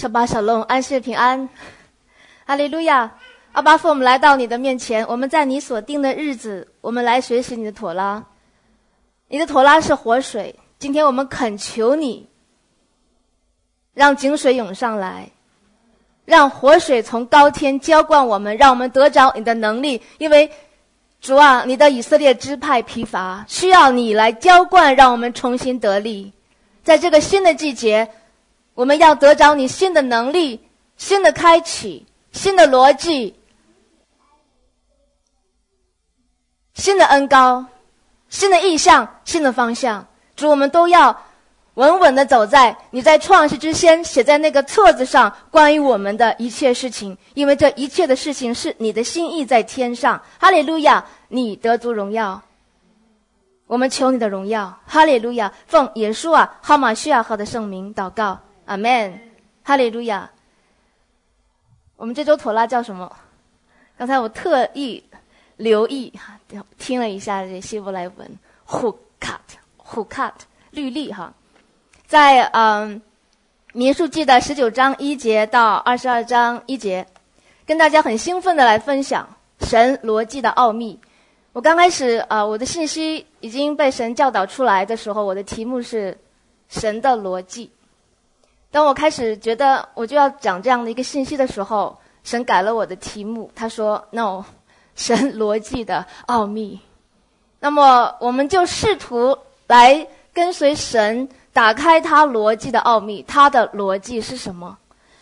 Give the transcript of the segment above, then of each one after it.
舍巴小龙，安息平安，哈利路亚！阿爸父，我们来到你的面前，我们在你所定的日子，我们来学习你的妥拉。你的妥拉是活水，今天我们恳求你，让井水涌上来，让活水从高天浇灌我们，让我们得着你的能力。因为主啊，你的以色列支派疲乏，需要你来浇灌，让我们重新得力。在这个新的季节，我们要得着你新的能力，新的开启，新的逻辑，新的恩膏，新的意向，新的方向。主，我们都要稳稳地走在你在创世之先写在那个册子上关于我们的一切事情，因为这一切的事情是你的心意在天上。哈利路亚，你得足荣耀，我们求你的荣耀。哈利路亚，奉耶稣啊哈马须亚号的圣名祷告，阿们。哈利路亚。我们这周妥拉叫什么？刚才我特意留意听了一下这希伯来文 hukat 律例哈。在民数记的19章1节到22章1节，跟大家很兴奋的来分享神逻辑的奥秘。我刚开始我的信息已经被神教导出来的时候，我的题目是神的逻辑。当我开始觉得我就要讲这样的一个信息的时候，神改了我的题目，他说 no， 神逻辑的奥秘。那么我们就试图来跟随神，打开他逻辑的奥秘。他的逻辑是什么？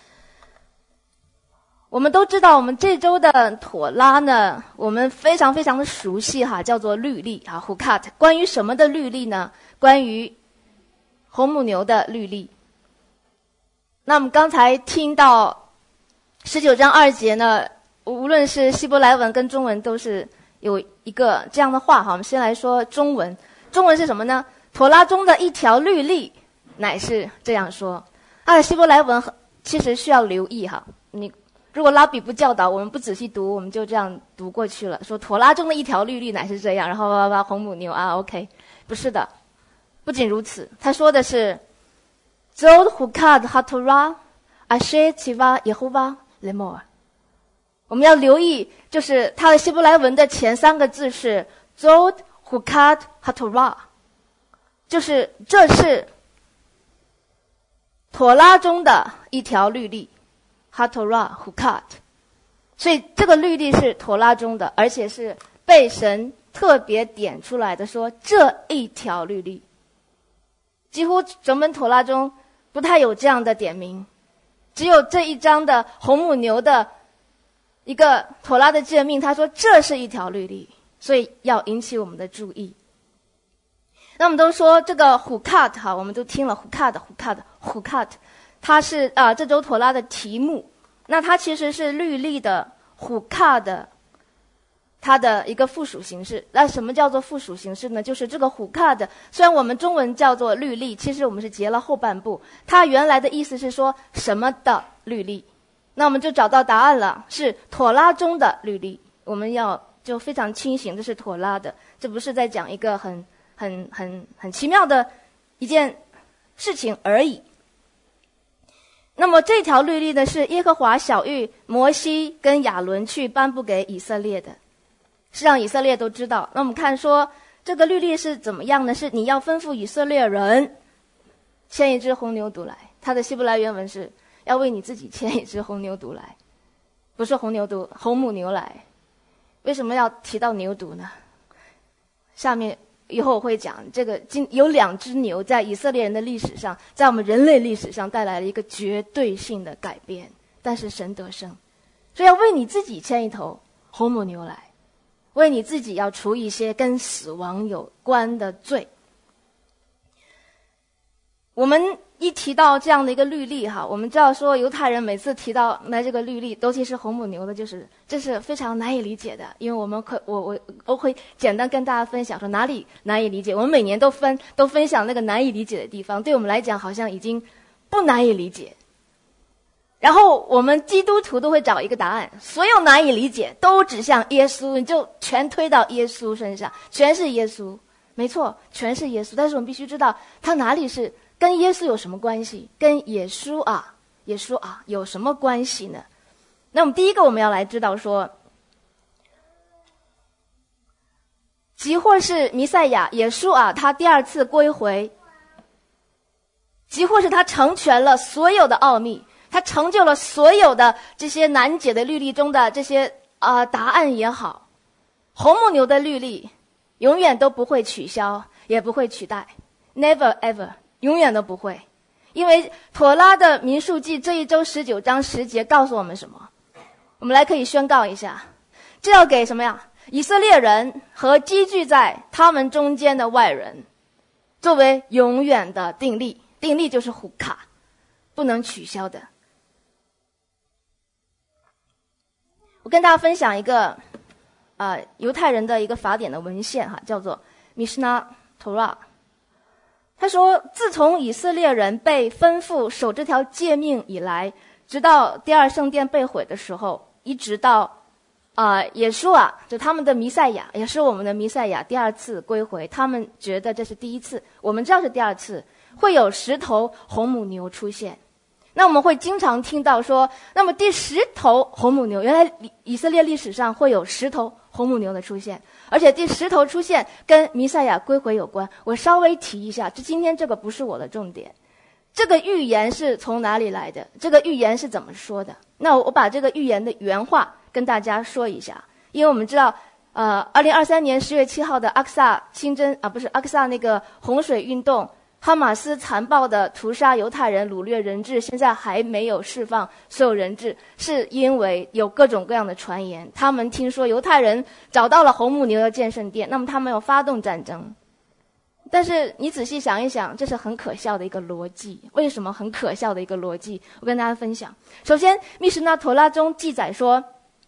我们都知道，我们这周的妥拉呢，我们非常非常的熟悉哈，叫做律例啊 hukat。 关于什么的律例呢？关于红母牛的律例。那我们刚才听到19章2节呢，无论是希伯来文跟中文都是有一个这样的话哈。我们先来说中文。中文是什么呢？妥拉中的一条律例乃是这样说。希伯来文其实需要留意哈。你如果拉比不教导，我们不仔细读，我们就这样读过去了，说妥拉中的一条律例乃是这样，然后红母牛OK， 不是的。不仅如此，他说的是 Zod hukad hatorah asher tiva Yehovah lemor。 我们要留意，就是他的希伯来文的前3个字是 Zod hukad hatorah， 就是这是妥拉中的一条律例 hatorah hukad。 所以这个律例是妥拉中的，而且是被神特别点出来的，说这一条律例。几乎整本妥拉中不太有这样的点名，只有这一章的红母牛的一个妥拉的诫命，他说这是一条律例，所以要引起我们的注意。那我们都说这个 hukat 哈，我们都听了 hukat， 它是这周妥拉的题目。那它其实是律例的 hukat 它的一个附属形式。那什么叫做附属形式呢？就是这个 hukat， 虽然我们中文叫做律例，其实我们是截了后半部，它原来的意思是说什么的律例。那我们就找到答案了，是妥拉中的律例。我们要就非常清醒，这是妥拉的，这不是在讲一个很奇妙的一件事情而已。那么这条律例呢，是耶和华晓谕摩西跟亚伦去颁布给以色列的，是让以色列都知道。那我们看说这个律例是怎么样呢？是你要吩咐以色列人牵一只红牛犊来。它的希伯来原文是要为你自己牵一只红牛犊来，不是红牛犊，红母牛来。为什么要提到牛犊呢？下面以后我会讲，这个有2只牛在以色列人的历史上，在我们人类历史上带来了一个绝对性的改变，但是神得胜，所以要为你自己牵一头红母牛来，为你自己要除一些跟死亡有关的罪。我们一提到这样的一个律例哈，我们知道说犹太人每次提到这个律例，尤其是红母牛的，这是非常难以理解的。因为我会简单跟大家分享说哪里难以理解。我们每年都分享那个难以理解的地方，对我们来讲好像已经不难以理解。然后我们基督徒都会找一个答案，所有难以理解都指向耶稣，你就全推到耶稣身上，全是耶稣。没错，全是耶稣。但是我们必须知道他哪里是跟耶稣有什么关系？跟耶稣耶稣啊有什么关系呢？那么第一个我们要来知道说，即或是弥赛亚耶稣啊他第二次归回，即或是他成全了所有的奥秘，他成就了所有的这些难解的律例中的这些答案也好，红母牛的律例永远都不会取消，也不会取代， never ever， 永远都不会。因为妥拉的民数记这一周19章10节告诉我们什么？我们来可以宣告一下，这要给什么呀？以色列人和积聚在他们中间的外人作为永远的定例，定例就是胡卡，不能取消的。我跟大家分享一个犹太人的一个法典的文献叫做 Mishnah Torah。 他说，自从以色列人被吩咐守这条诫命以来，直到第二圣殿被毁的时候，一直到耶稣啊，就他们的弥赛亚，也是我们的弥赛亚第二次归回，他们觉得这是第一次，我们知道是第二次，会有10头红母牛出现。那我们会经常听到说，那么第10头红母牛，原来以色列历史上会有10头红母牛的出现，而且第10头出现跟弥赛亚归回有关。我稍微提一下，今天这个不是我的重点。这个预言是从哪里来的？这个预言是怎么说的？那我把这个预言的原话跟大家说一下。因为我们知道2023年10月7号的阿克萨清真不是阿克萨那个洪水运动，哈马斯残暴的屠杀犹太人，掳掠人质，现在还没有释放所有人质，是因为有各种各样的传言。他们听说犹太人找到了红母牛的建圣殿，那么他们要发动战争。但是你仔细想一想，这是很可笑的一个逻辑。为什么很可笑的一个逻辑？我跟大家分享。首先，密什那陀拉中记载说，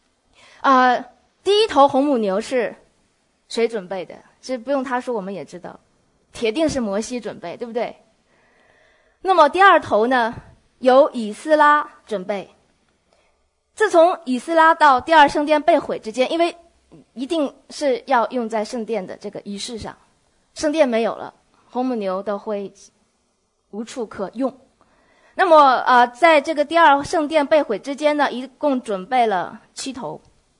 第一头红母牛是谁准备的？这不用他说，我们也知道，铁定是摩西准备，对不对？那么第二头呢，由以斯拉准备。自从以斯拉到第二圣殿被毁之间，因为一定是要用在圣殿的这个仪式上，圣殿没有了，红母牛的灰无处可用。那么在这个第二圣殿被毁之间呢，一共准备了7头。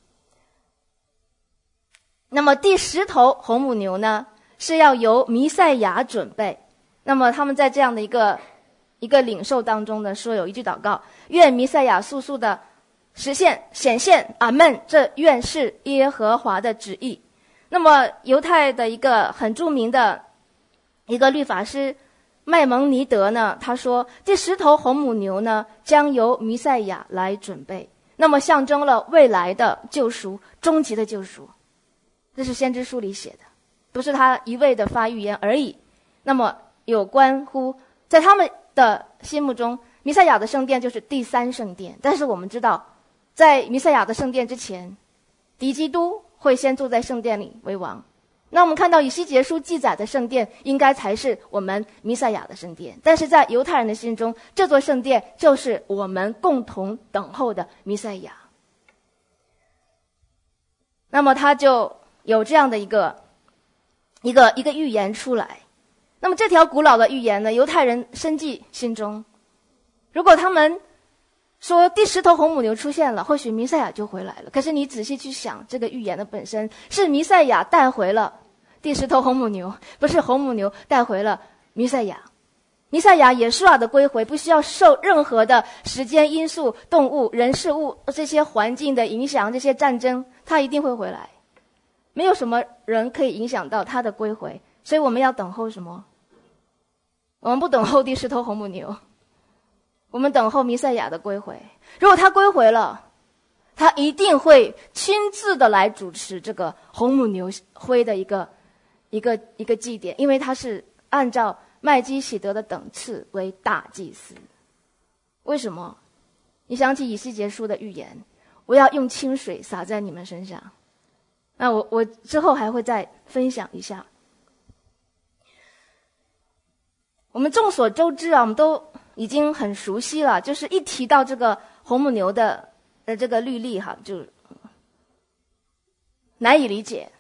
那么第10头红母牛呢，是要由弥赛亚准备。那么他们在这样的一个领受当中呢，说有一句祷告：愿弥赛亚速速的实现显现，阿们，这愿是耶和华的旨意。那么犹太的一个很著名的一个律法师麦蒙尼德呢，他说第10头红母牛呢，将由弥赛亚来准备，那么象征了未来的救赎，终极的救赎。这是先知书里写的，不是他一味的发预言而已。那么有关乎在他们的心目中，弥赛亚的圣殿就是第3圣殿。但是我们知道，在弥赛亚的圣殿之前，敌基督会先住在圣殿里为王。那我们看到以西结书记载的圣殿应该才是我们弥赛亚的圣殿，但是在犹太人的心中，这座圣殿就是我们共同等候的弥赛亚。那么他就有这样的一个预言出来。那么这条古老的预言呢，犹太人深记心中。如果他们说第10头红母牛出现了，或许弥赛亚就回来了。可是你仔细去想，这个预言的本身是弥赛亚带回了第10头红母牛，不是红母牛带回了弥赛亚。弥赛亚耶稣的归回不需要受任何的时间因素、动物、人事物这些环境的影响，这些战争，他一定会回来。没有什么人可以影响到他的归回，所以我们要等候什么？我们不等候第10头红母牛，我们等候弥赛亚的归回。如果他归回了，他一定会亲自的来主持这个红母牛灰的一个祭典，因为他是按照麦基洗德的等次为大祭司。为什么？你想起以西结书的预言，我要用清水洒在你们身上。那我之后还会再分享一下。我们众所周知我们都已经很熟悉了，就是一提到这个红母牛的这个律例就难以理解。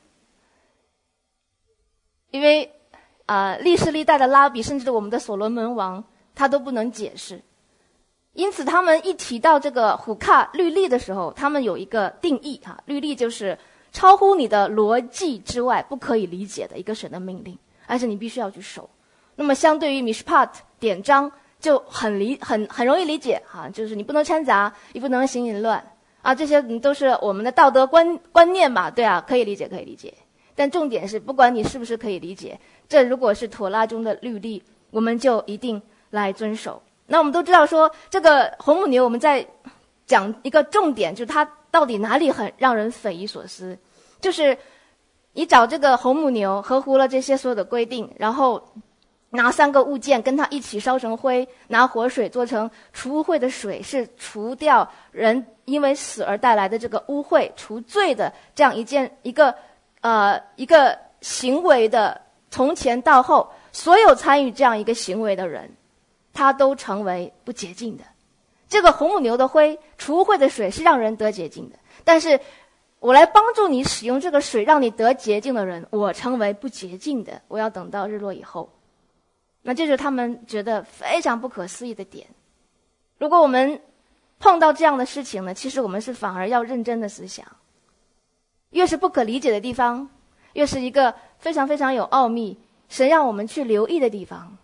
因为历世历代的拉比，甚至我们的所罗门王，他都不能解释。 因此他们一提到这个虎卡律例的时候，他们有一个定义律例就是超乎你的逻辑之外不可以理解的一个神的命令，而且你必须要去守。那么相对于 Mishpat 典章就很容易理解就是你不能掺杂，你不能行淫乱这些都是我们的道德观念嘛，对可以理解。但重点是不管你是不是可以理解，这如果是妥拉中的律例，我们就一定来遵守。那我们都知道说这个红母牛，我们在讲一个重点，就是它到底哪里很让人匪夷所思，就是你找这个红母牛合乎了这些所有的规定，然后拿3个物件跟它一起烧成灰，拿活水做成除污秽的水，是除掉人因为死而带来的这个污秽除罪的这样一个行为的，从前到后所有参与这样一个行为的人，他都成为不洁净的。这个红母牛的灰除污秽的水是让人得洁净的，但是我来帮助你使用这个水让你得洁净的人，我成为不洁净的，我要等到日落以后。那这是他们觉得非常不可思议的点。如果我们碰到这样的事情呢，其实我们是反而要认真的思想，越是不可理解的地方，越是一个非常非常有奥秘，神让我们去留意的地方。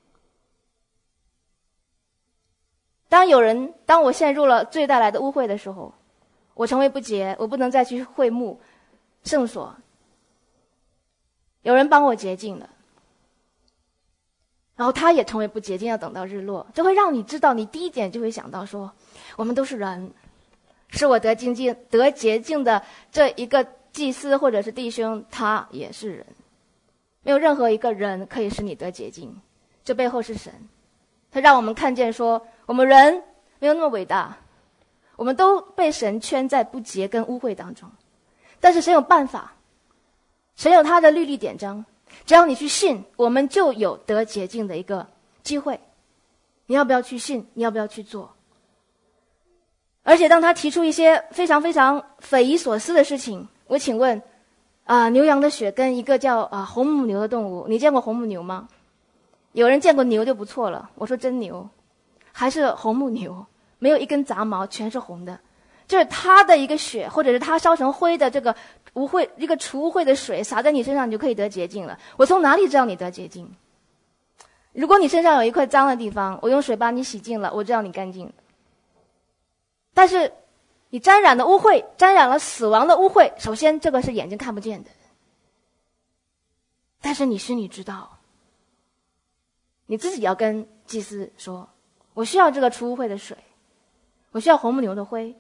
当我陷入了罪带来的污秽的时候，我成为不洁，我不能再去会幕圣所，有人帮我洁净了，然后他也成为不洁净，要等到日落。这会让你知道，你第一点就会想到说，我们都是人，是我得洁净的这一个祭司或者是弟兄，他也是人，没有任何一个人可以使你得洁净，这背后是神。他让我们看见说，我们人没有那么伟大，我们都被神圈在不洁跟污秽当中，但是神有办法，神有他的律例典章，只要你去信，我们就有得洁净的一个机会。你要不要去信？你要不要去做？而且当他提出一些非常非常匪夷所思的事情，我请问牛羊的血跟一个叫红母牛的动物，你见过红母牛吗？有人见过牛就不错了，我说真牛还是红母牛，没有一根杂毛，全是红的，就是它的一个血，或者是它烧成灰的这个一个除污秽的水洒在你身上，你就可以得洁净了。我从哪里知道你得洁净？如果你身上有一块脏的地方，我用水把你洗净了，我知道你干净了。但是你沾染的污秽，沾染了死亡的污秽，首先这个是眼睛看不见的，但是你心里知道，你自己要跟祭司说，我需要这个除污秽的水，我需要红母牛的灰。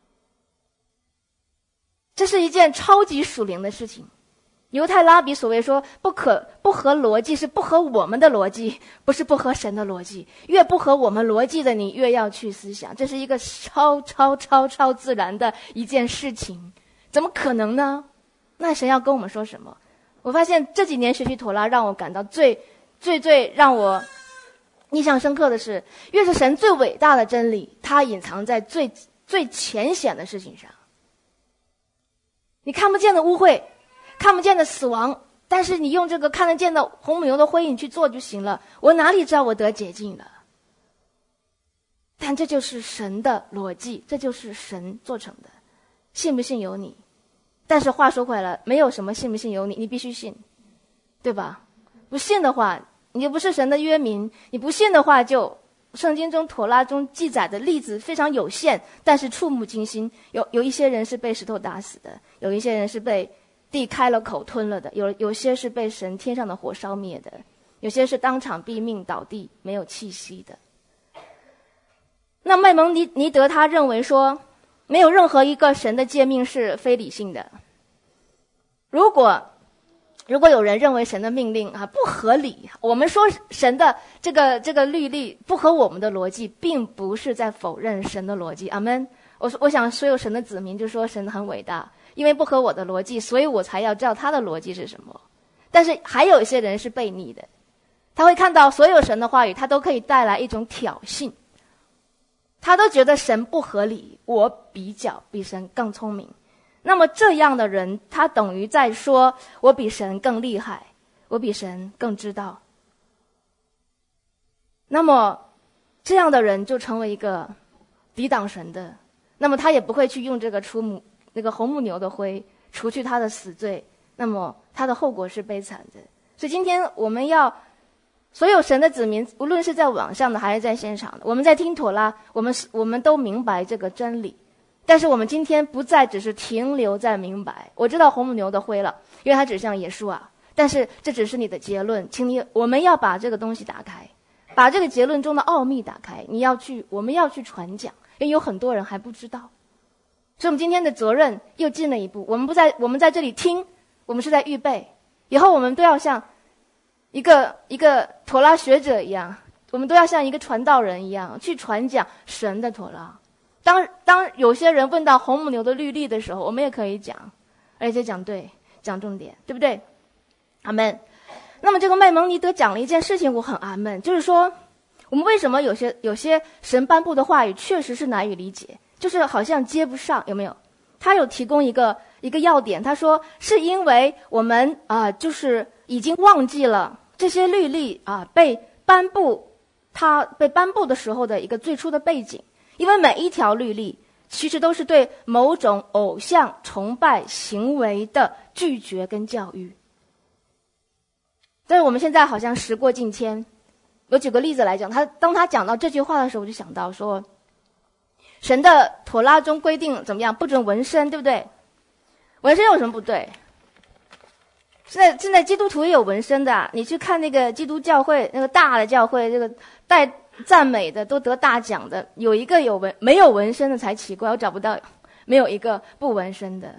这是一件超级属灵的事情。犹太拉比所谓说不合逻辑，是不合我们的逻辑，不是不合神的逻辑。越不合我们逻辑的，你越要去思想，这是一个超自然的一件事情，怎么可能呢？那神要跟我们说什么？我发现这几年学习妥拉，让我感到最让我印象深刻的是，越是神最伟大的真理，它隐藏在最浅显的事情上。你看不见的污秽，看不见的死亡，但是你用这个看得见的红母牛的灰，你去做就行了。我哪里知道我得洁净了？但这就是神的逻辑，这就是神做成的。信不信由你。但是话说回来，没有什么信不信由你，你必须信，对吧？不信的话，你就不是神的约民；你不信的话，就圣经中妥拉中记载的例子非常有限，但是触目惊心。有一些人是被石头打死的，有一些人是被地开了口吞了的，有些是被神天上的火烧灭的，有些是当场毙命倒地没有气息的。那麦蒙尼德他认为说，没有任何一个神的诫命是非理性的。如果有人认为神的命令不合理，我们说神的这个律例不合我们的逻辑，并不是在否认神的逻辑。阿们。我想所有神的子民就说神很伟大，因为不合我的逻辑，所以我才要知道他的逻辑是什么。但是还有一些人是悖逆的，他会看到所有神的话语，他都可以带来一种挑衅，他都觉得神不合理，我比神更聪明。那么这样的人，他等于在说，我比神更厉害，我比神更知道。那么这样的人就成为一个抵挡神的，那么他也不会去用这个红母牛的灰除去他的死罪，那么他的后果是悲惨的。所以今天我们要所有神的子民，无论是在网上的还是在现场的，我们在听妥拉，我们都明白这个真理。但是我们今天不再只是停留在明白，我知道红母牛的灰了，因为它指向耶稣啊。但是这只是你的结论，我们要把这个东西打开，把这个结论中的奥秘打开。我们要去传讲，因为有很多人还不知道。所以我们今天的责任又进了一步，我们在这里听，我们是在预备，以后我们都要像一个妥拉学者一样，我们都要像一个传道人一样去传讲神的妥拉。当有些人问到红母牛的律例的时候，我们也可以讲，而且讲对，讲重点，对不对？阿们。那么这个麦蒙尼德讲了一件事情，我很阿们，就是说我们为什么有些神颁布的话语确实是难以理解，就是好像接不上，有没有？他有提供一个要点，他说是因为我们就是已经忘记了这些律例被颁布的时候的一个最初的背景。因为每一条律例其实都是对某种偶像崇拜行为的拒绝跟教育。但是我们现在好像时过境迁。我举个例子来讲，当他讲到这句话的时候，我就想到说，神的妥拉中规定怎么样，不准纹身，对不对？纹身有什么不对？现在基督徒也有纹身的，你去看那个基督教会，那个大的教会，这个带赞美的都得大奖的，有一个没有纹身的才奇怪，我找不到没有一个不纹身的。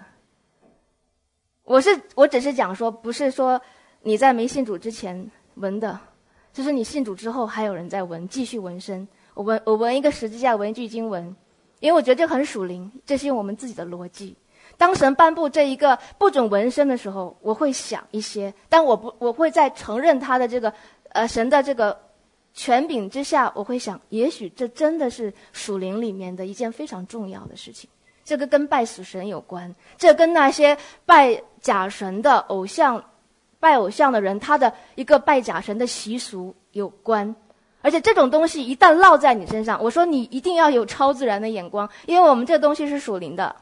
我只是讲说，不是说你在没信主之前纹的，就是你信主之后还有人在纹，继续纹身。我纹一个十字架，纹一句经文，因为我觉得这很属灵，这是用我们自己的逻辑。当神颁布这一个不准纹身的时候，我会想一些，但我会在承认他的这个神的这个权柄之下，我会想，也许这真的是属灵里面的一件非常重要的事情。这个跟拜死神有关，这跟那些拜假神的拜偶像的人，他的一个拜假神的习俗有关。而且这种东西一旦落在你身上，我说你一定要有超自然的眼光，因为我们这东西是属灵的，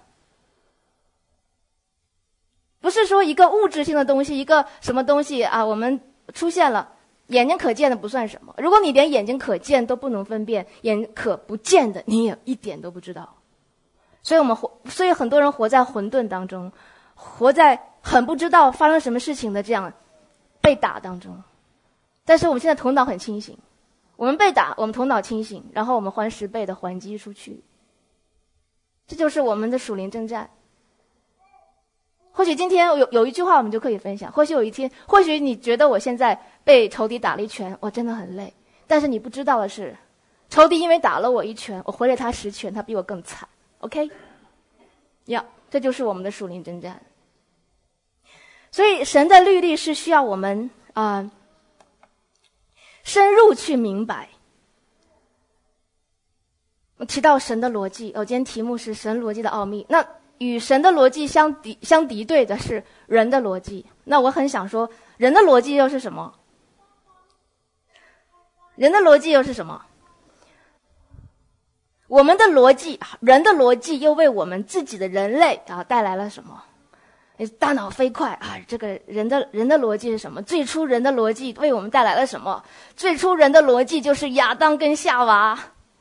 不是说一个物质性的东西，一个什么东西我们出现了，眼睛可见的不算什么。如果你连眼睛可见都不能分辨，眼可不见的你也一点都不知道。所以很多人活在混沌当中，活在很不知道发生什么事情的这样被打当中。但是我们现在头脑很清醒，我们被打，我们头脑清醒，然后我们还10倍的还击出去。这就是我们的属灵征战。或许今天有一句话我们就可以分享，或许有一天，或许你觉得我现在被仇敌打了一拳，我真的很累，但是你不知道的是，仇敌因为打了我一拳，我回了他10拳，他比我更惨。OK， 这就是我们的属灵征战。所以神的律例是需要我们深入去明白。我提到神的逻辑，今天题目是神逻辑的奥秘。那与神的逻辑相敌对的是人的逻辑。那我很想说，人的逻辑又是什么？人的逻辑又是什么？我们的逻辑，人的逻辑又为我们自己的人类带来了什么？大脑飞快这个人的逻辑是什么？最初人的逻辑为我们带来了什么？最初人的逻辑就是亚当跟夏娃。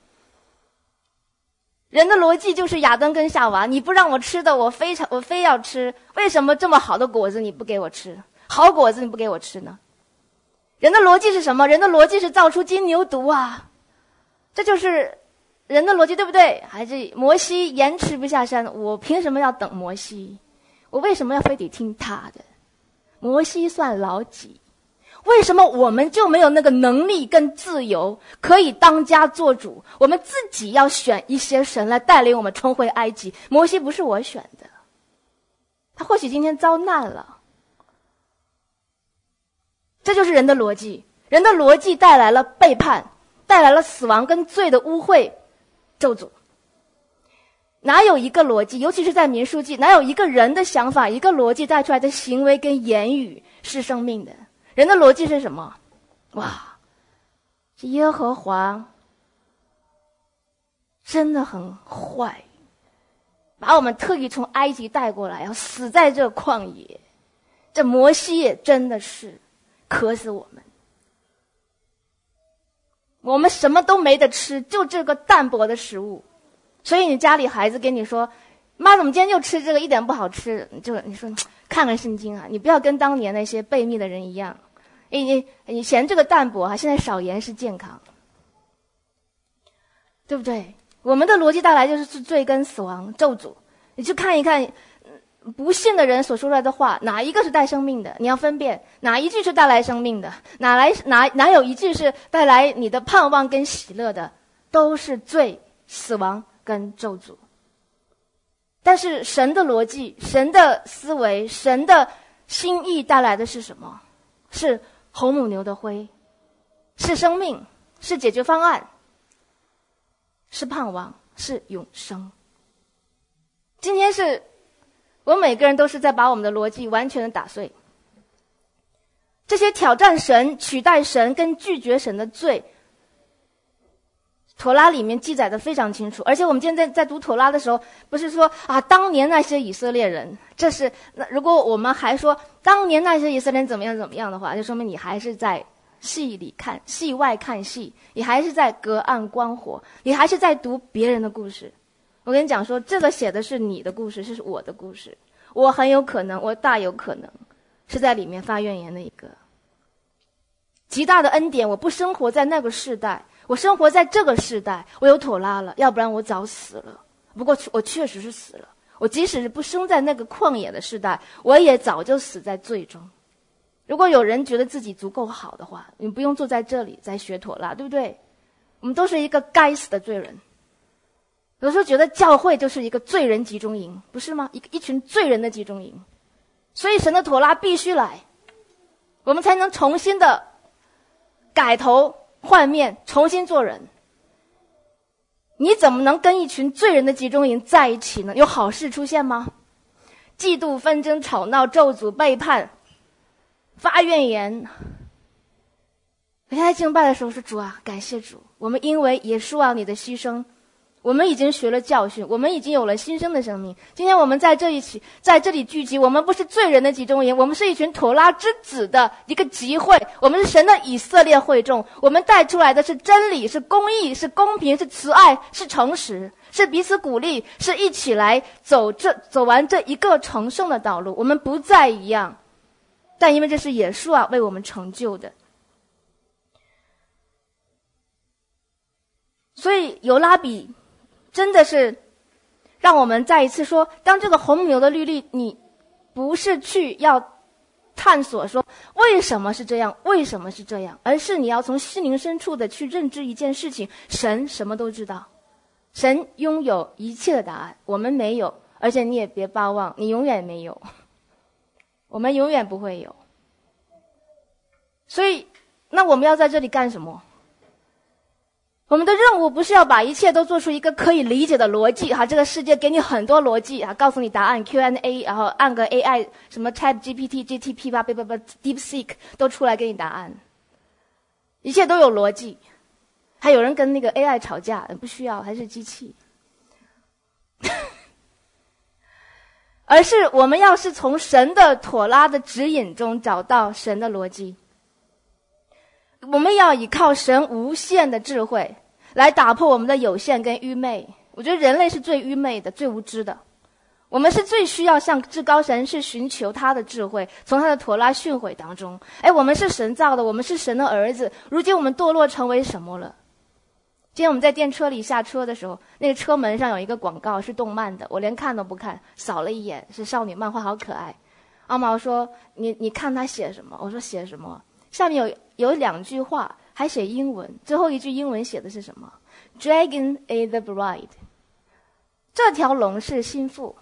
人的逻辑就是亚当跟夏娃，你不让我吃的，我非要吃。为什么这么好的果子你不给我吃？好果子你不给我吃呢？人的逻辑是什么？人的逻辑是造出金牛犊啊！这就是人的逻辑，对不对？还是摩西延迟不下山，我凭什么要等摩西？我为什么要非得听他的？摩西算老几？为什么我们就没有那个能力跟自由，可以当家做主？我们自己要选一些神来带领我们重回埃及。摩西不是我选的，他或许今天遭难了。这就是人的逻辑。人的逻辑带来了背叛，带来了死亡跟罪的污秽咒诅。哪有一个逻辑，尤其是在民数记，哪有一个人的想法，一个逻辑带出来的行为跟言语是生命的？人的逻辑是什么？是耶和华真的很坏，把我们特意从埃及带过来，要死在这旷野。这摩西也真的是渴死我们。我们什么都没得吃，就这个淡薄的食物。所以你家里孩子跟你说，妈怎么今天就吃这个，一点不好吃，你说看看圣经啊，你不要跟当年那些悖逆的人一样。你嫌这个淡薄啊，现在少盐是健康，对不对？我们的逻辑带来就是罪跟死亡咒诅。你去看一看不信的人所说出来的话，哪一个是带生命的？你要分辨哪一句是带来生命的，哪有一句是带来你的盼望跟喜乐的，都是罪、死亡跟咒诅。但是神的逻辑、神的思维、神的心意带来的是什么？是红母牛的灰，是生命，是解决方案，是盼望，是永生。今天是我们每个人都是在把我们的逻辑完全的打碎。这些挑战神、取代神跟拒绝神的罪，妥拉里面记载的非常清楚。而且我们今天在读妥拉的时候，不是说啊当年那些以色列人，如果我们还说当年那些以色列人怎么样的话，就说明你还是在戏外看戏，你还是在隔岸观火，你还是在读别人的故事。我跟你讲说，这个写的是你的故事，是我的故事。我大有可能是在里面发怨言的一个。极大的恩典，我不生活在那个世代，我生活在这个世代，我有妥拉了，要不然我早死了。不过我确实是死了，我即使是不生在那个旷野的世代，我也早就死在罪中。如果有人觉得自己足够好的话，你不用坐在这里再学妥拉，对不对？我们都是一个该死的罪人。有时候觉得教会就是一个罪人集中营，不是吗？一群罪人的集中营。所以神的妥拉必须来，我们才能重新的改头换面，重新做人。你怎么能跟一群罪人的集中营在一起呢？有好事出现吗？嫉妒、纷争、吵闹、咒诅、背叛、发怨言。我现在敬拜的时候说，主啊，感谢主，我们因为耶稣啊你的牺牲，我们已经学了教训，我们已经有了新生的生命。今天我们在这里聚集，我们不是罪人的集中营，我们是一群妥拉之子的一个集会，我们是神的以色列会众，我们带出来的是真理，是公义，是公平，是慈爱，是诚实，是彼此鼓励，是一起来走完这一个成圣的道路。我们不再一样，但因为这是耶稣啊为我们成就的。所以尤拉比真的是让我们再一次说，当这个红牛的律例，你不是去要探索说为什么是这样，为什么是这样，而是你要从心灵深处的去认知一件事情，神什么都知道，神拥有一切的答案，我们没有，而且你也别巴望，你永远没有，我们永远不会有。所以那我们要在这里干什么？我们的任务不是要把一切都做出一个可以理解的逻辑哈，这个世界给你很多逻辑啊，告诉你答案 Q&A， 然后按个 AI 什么 ChatGPT、GTP 吧，DeepSeek 都出来给你答案，一切都有逻辑。还有人跟那个 AI 吵架，不需要，还是机器。而是我们要是从神的妥拉的指引中找到神的逻辑，我们要依靠神无限的智慧来打破我们的有限跟愚昧。我觉得人类是最愚昧的，最无知的。我们是最需要向至高神是寻求他的智慧，从他的妥拉训诲当中。我们是神造的，我们是神的儿子，如今我们堕落成为什么了？今天我们在电车里下车的时候，那个车门上有一个广告，是动漫的，我连看都不看，扫了一眼，是少女漫画，好可爱。阿毛说你看他写什么？我说写什么？下面有两句话，还写英文，最后一句英文写的是什么？ Dragon is the bride， 这条龙是心腹。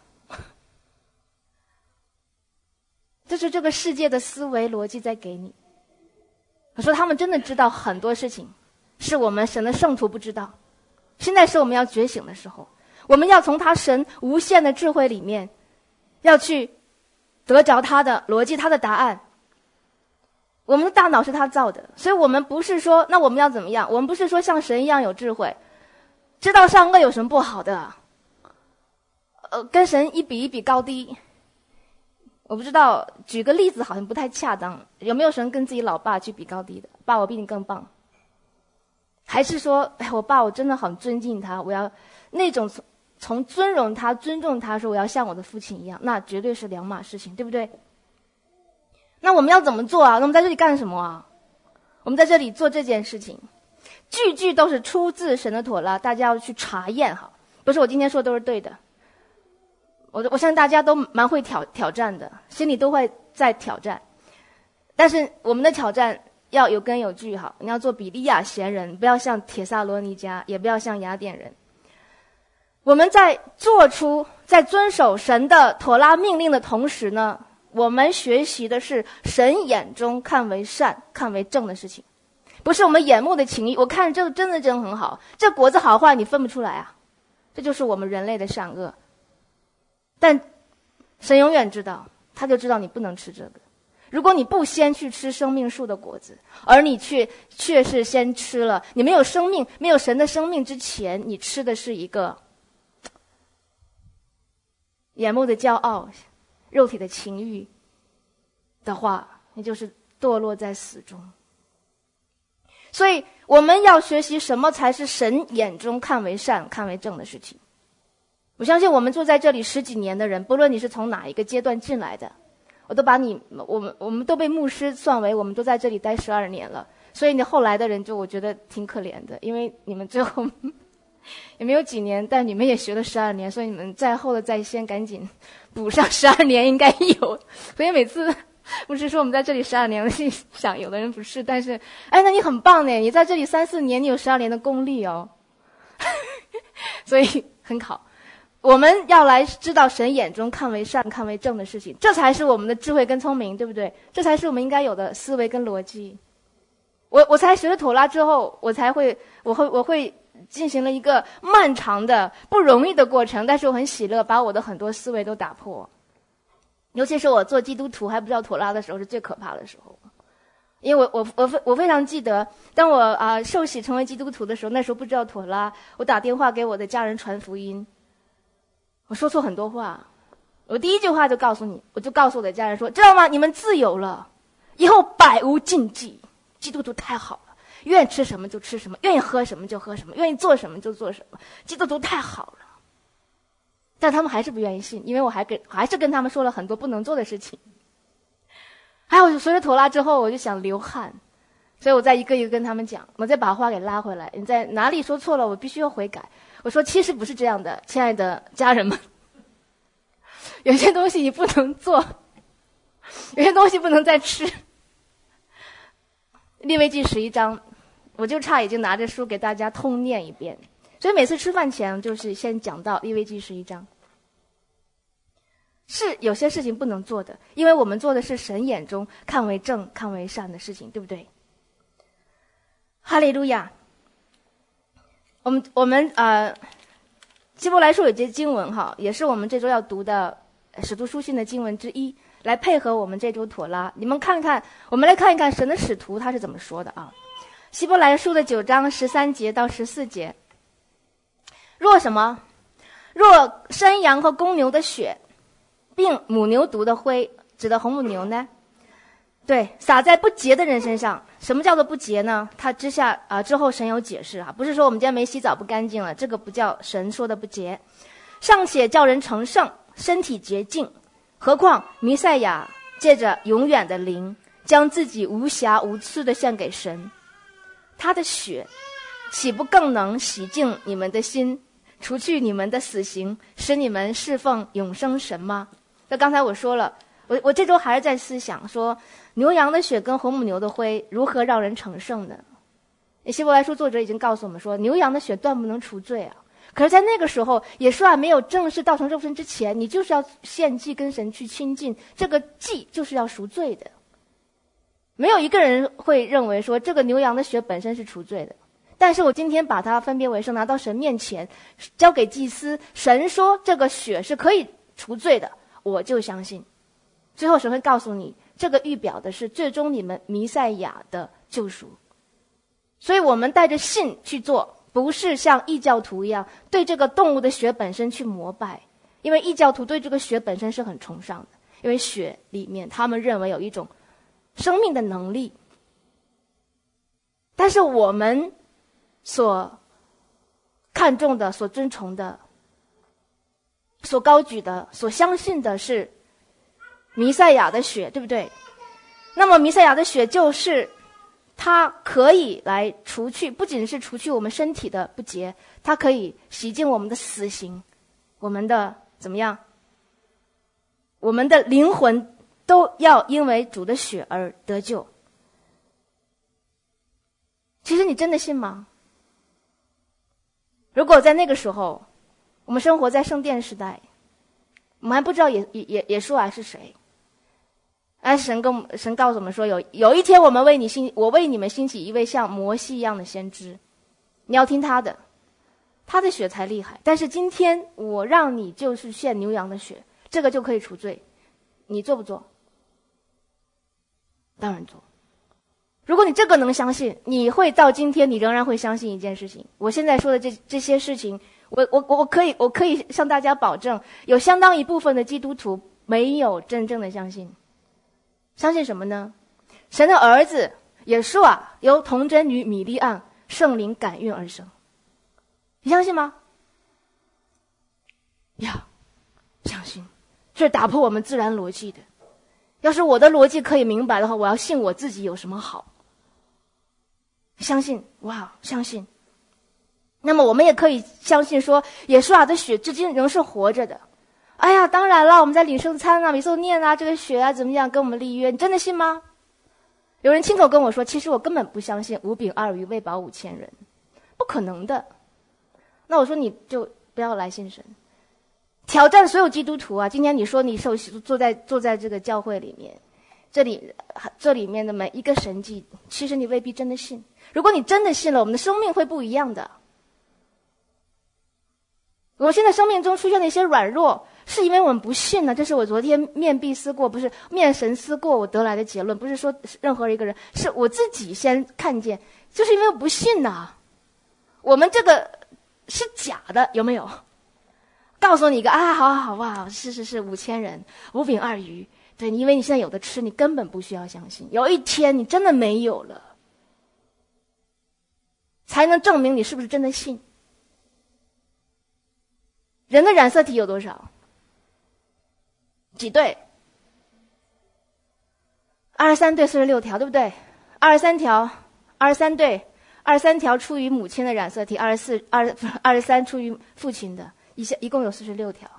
这是这个世界的思维逻辑在给你。我说他们真的知道很多事情是我们神的圣徒不知道，现在是我们要觉醒的时候，我们要从他神无限的智慧里面要去得着他的逻辑，他的答案。我们的大脑是他造的，所以我们不是说那我们要怎么样，我们不是说像神一样有智慧， 知道善恶有什么不好的？跟神一比一比高低，我不知道，举个例子好像不太恰当。有没有神跟自己老爸去比高低的？爸，我比你更棒。还是说，哎，我爸我真的很尊敬他，我要那种从尊荣他、尊重他说我要像我的父亲一样，那绝对是两码事情，对不对？那我们要怎么做啊？那我们在这里干什么啊？我们在这里做这件事情，句句都是出自神的妥拉，大家要去查验哈。不是我今天说都是对的，我相信大家都蛮会挑战的，心里都会在挑战。但是我们的挑战要有根有据哈，你要做比利亚贤人，不要像帖撒罗尼迦，也不要像雅典人。我们在遵守神的妥拉命令的同时呢，我们学习的是神眼中看为善、看为正的事情，不是我们眼目的情欲。我看这个真的很好，这果子好坏你分不出来啊，这就是我们人类的善恶。但神永远知道，他就知道你不能吃这个。如果你不先去吃生命树的果子，而你却是先吃了，你没有生命，没有神的生命之前，你吃的是一个眼目的骄傲、肉体的情欲的话，你就是堕落在死中。所以我们要学习什么才是神眼中看为善、看为正的事情。我相信我们坐在这里10几年的人，不论你是从哪一个阶段进来的，我们都被牧师算为我们都在这里待12年了，所以你后来的人就我觉得挺可怜的，因为你们最后也没有几年，但你们也学了12年，所以你们在后的在先赶紧补上12年应该有。所以每次牧师说我们在这里12年，我心想有的人不是，但是哎，那你很棒呢，你在这里3、4年，你有12年的功力哦，所以很好。我们要来知道神眼中看为善、看为正的事情，这才是我们的智慧跟聪明，对不对？这才是我们应该有的思维跟逻辑。我才学了妥拉之后，我会进行了一个漫长的、不容易的过程，但是我很喜乐，把我的很多思维都打破。尤其是我做基督徒还不知道妥拉的时候，是最可怕的时候。因为我非常记得，当我受洗成为基督徒的时候，那时候不知道妥拉，我打电话给我的家人传福音。我说错很多话，我第一句话就告诉我的家人说，知道吗？你们自由了，以后百无禁忌，基督徒太好了，愿意吃什么就吃什么，愿意喝什么就喝什么，愿意做什么就做什么，基督徒太好了。但他们还是不愿意信，因为我还是跟他们说了很多不能做的事情。还有随着妥拉之后，我就想流汗，所以我再一个一个跟他们讲，我再把话给拉回来，你在哪里说错了，我必须要悔改。我说其实不是这样的，亲爱的家人们，有些东西你不能做，有些东西不能再吃。利未记11章，我就差已经拿着书给大家通念一遍，所以每次吃饭前就是先讲到利未记11章。是有些事情不能做的，因为我们做的是神眼中看为正、看为善的事情，对不对？哈利路亚。我们希伯来书有节经文哈，也是我们这周要读的使徒书信的经文之一，来配合我们这周妥拉。你们看看，我们来看一看神的使徒他是怎么说的啊？希伯来书的9章13节到14节。若什么？若山羊和公牛的血，并母牛犊的灰，指的红母牛呢？对，撒在不洁的人身上。什么叫做不洁呢？他之后神有解释啊，不是说我们今天没洗澡不干净了，这个不叫神说的不洁。尚且叫人成圣，身体洁净，何况弥赛亚借着永远的灵，将自己无瑕无疵的献给神，他的血岂不更能洗净你们的心，除去你们的死刑，使你们侍奉永生神吗？那刚才我说了，我这周还是在思想说，牛羊的血跟红母牛的灰如何让人成圣呢？希伯来书作者已经告诉我们说，牛羊的血断不能除罪啊。可是在那个时候，耶稣还没有正式道成肉身之前，你就是要献祭跟神去亲近，这个祭就是要赎罪的。没有一个人会认为说这个牛羊的血本身是除罪的。但是我今天把它分别为圣，拿到神面前，交给祭司，神说这个血是可以除罪的，我就相信。最后神会告诉你，这个预表的是最终你们弥赛亚的救赎。所以我们带着信去做， 不是像异教徒一样对这个动物的血本身去膜拜，因为异教徒对这个血本身是很崇尚的，因为血里面他们认为有一种生命的能力。但是我们所看重的、所尊崇的、所高举的、所相信的是弥赛亚的血，对不对？那么弥赛亚的血就是它可以来除去，不仅是除去我们身体的不洁，它可以洗净我们的死刑，我们的怎么样？我们的灵魂都要因为主的血而得救。其实你真的信吗？如果在那个时候，我们生活在圣殿时代，我们还不知道耶稣啊是谁。神告诉我们说，有一天我为你们兴起一位像摩西一样的先知，你要听他的血才厉害。但是今天我让你就是献牛羊的血，这个就可以除罪，你做不做？当然做。如果你这个能相信，你会到今天你仍然会相信一件事情。我现在说的这些事情，我可以向大家保证，有相当一部分的基督徒没有真正的相信。相信什么呢？神的儿子耶稣啊，由童贞女米利暗圣灵感孕而生。你相信吗？呀，相信，这是打破我们自然逻辑的。要是我的逻辑可以明白的话，我要信我自己有什么好？相信，哇，相信。那么我们也可以相信说，耶稣的血至今仍是活着的。哎呀，当然了，我们在领圣餐啊、弥撒念啊，这个血啊怎么样跟我们立约？你真的信吗？有人亲口跟我说，其实我根本不相信5饼2鱼喂饱5000人，不可能的。那我说你就不要来信神。挑战所有基督徒啊！今天你说你坐在这个教会里面，这里面的每一个神迹，其实你未必真的信。如果你真的信了，我们的生命会不一样的。我们现在生命中出现的一些软弱，是因为我们不信呢。这是我昨天面神思过我得来的结论，不是说任何一个人，是我自己先看见，就是因为我不信呐。我们这个是假的，有没有？告诉你一个好哇，是5000人5饼2鱼，对，因为你现在有的吃，你根本不需要相信。有一天你真的没有了，才能证明你是不是真的信。人的染色体有多少？几对？23对46条，对不对？23对，23条出于母亲的染色体，23出于父亲的，一共有46条。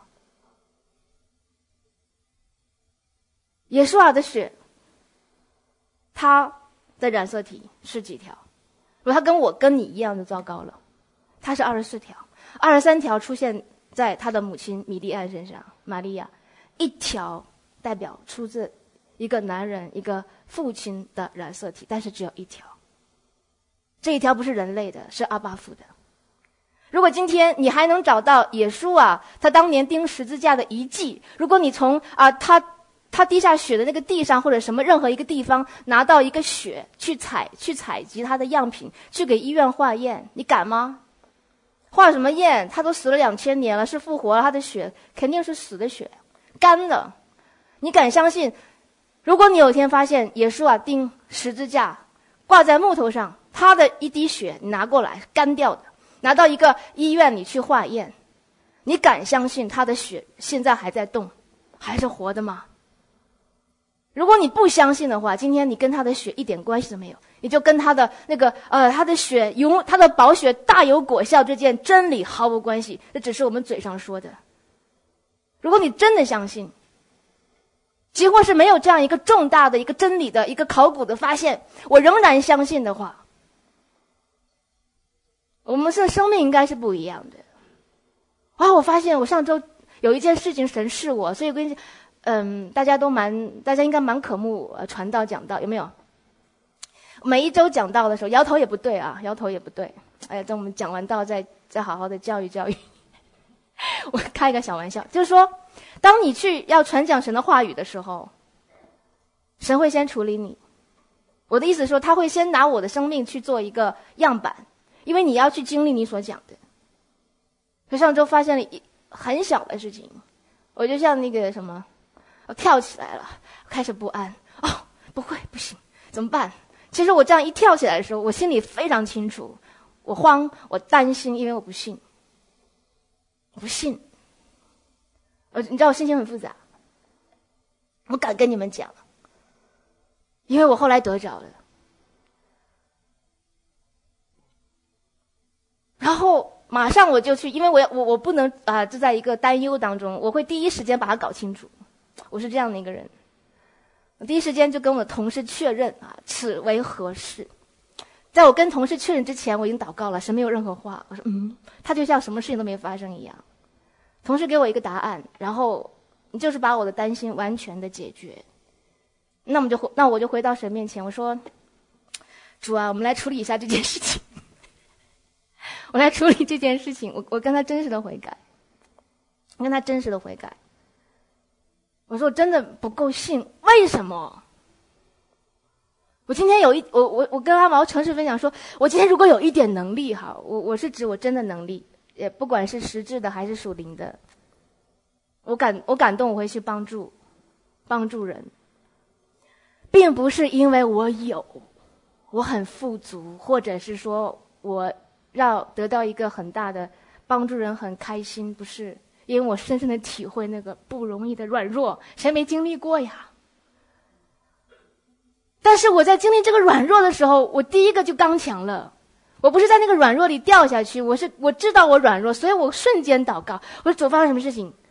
耶稣的血，他的染色体是几条？如果他跟我跟你一样就糟糕了，他是24条，23条出现在他的母亲米利暗身上，玛利亚，一条代表出自一个男人一个父亲的染色体，但是只有一条，这一条不是人类的，是阿爸父的。如果今天你还能找到耶稣他当年钉十字架的遗迹，如果你从他滴下血的那个地上或者什么任何一个地方拿到一个血去采集他的样品，去给医院化验，你敢吗？化什么验？他都死了2000年了，是复活了，他的血肯定是死的血，干的。你敢相信？如果你有一天发现耶稣钉十字架挂在木头上，他的一滴血你拿过来干掉的，拿到一个医院里去化验，你敢相信他的血现在还在动，还是活的吗？如果你不相信的话，今天你跟他的血一点关系都没有，你就跟他的那个他的血他的宝血大有果效这件真理毫无关系，这只是我们嘴上说的。如果你真的相信，几乎是没有这样一个重大的一个真理的一个考古的发现，我仍然相信的话，我们的生命应该是不一样的。我发现我上周有一件事情神示我，所以我跟你大家应该蛮渴慕传道讲道，有没有？每一周讲道的时候，摇头也不对。哎呀，等我们讲完道再好好的教育。我开一个小玩笑，就是说，当你去要传讲神的话语的时候，神会先处理你。我的意思说，他会先拿我的生命去做一个样板， 因为你要去经历你所讲的。可上周发现了很小的事情，我就像那个什么，我跳起来了，开始不安。不会，不行，怎么办？其实我这样一跳起来的时候，我心里非常清楚，我慌，我担心，因为我不信。我不信。你知道我心情很复杂。我敢跟你们讲，因为我后来得着了。然后马上我就去，因为我不能就在一个担忧当中，我会第一时间把它搞清楚。我是这样的一个人，我第一时间就跟我的同事确认此为何事。在我跟同事确认之前，我已经祷告了，神没有任何话。我说他就像什么事情都没发生一样。同事给我一个答案，然后你就是把我的担心完全的解决。那我就回到神面前，我说：主啊，我们来处理一下这件事情。我来处理这件事情，我跟他真实的悔改，我说我真的不够信，为什么？我今天我跟阿毛诚实分享说，我今天如果有一点能力我是指我真的能力，也不管是实质的还是属灵的，我感动，我会去帮助人，并不是因为我很富足，或者是说我要得到一个很大的帮助人很开心，不是，因为我深深的体会那个不容易的软弱，谁没经历过呀？但是我在经历这个软弱的时候，我第一个就刚强了。我不是在那个软弱里掉下去，我知道我软弱，所以我瞬间祷告，我说主，发生什么事情？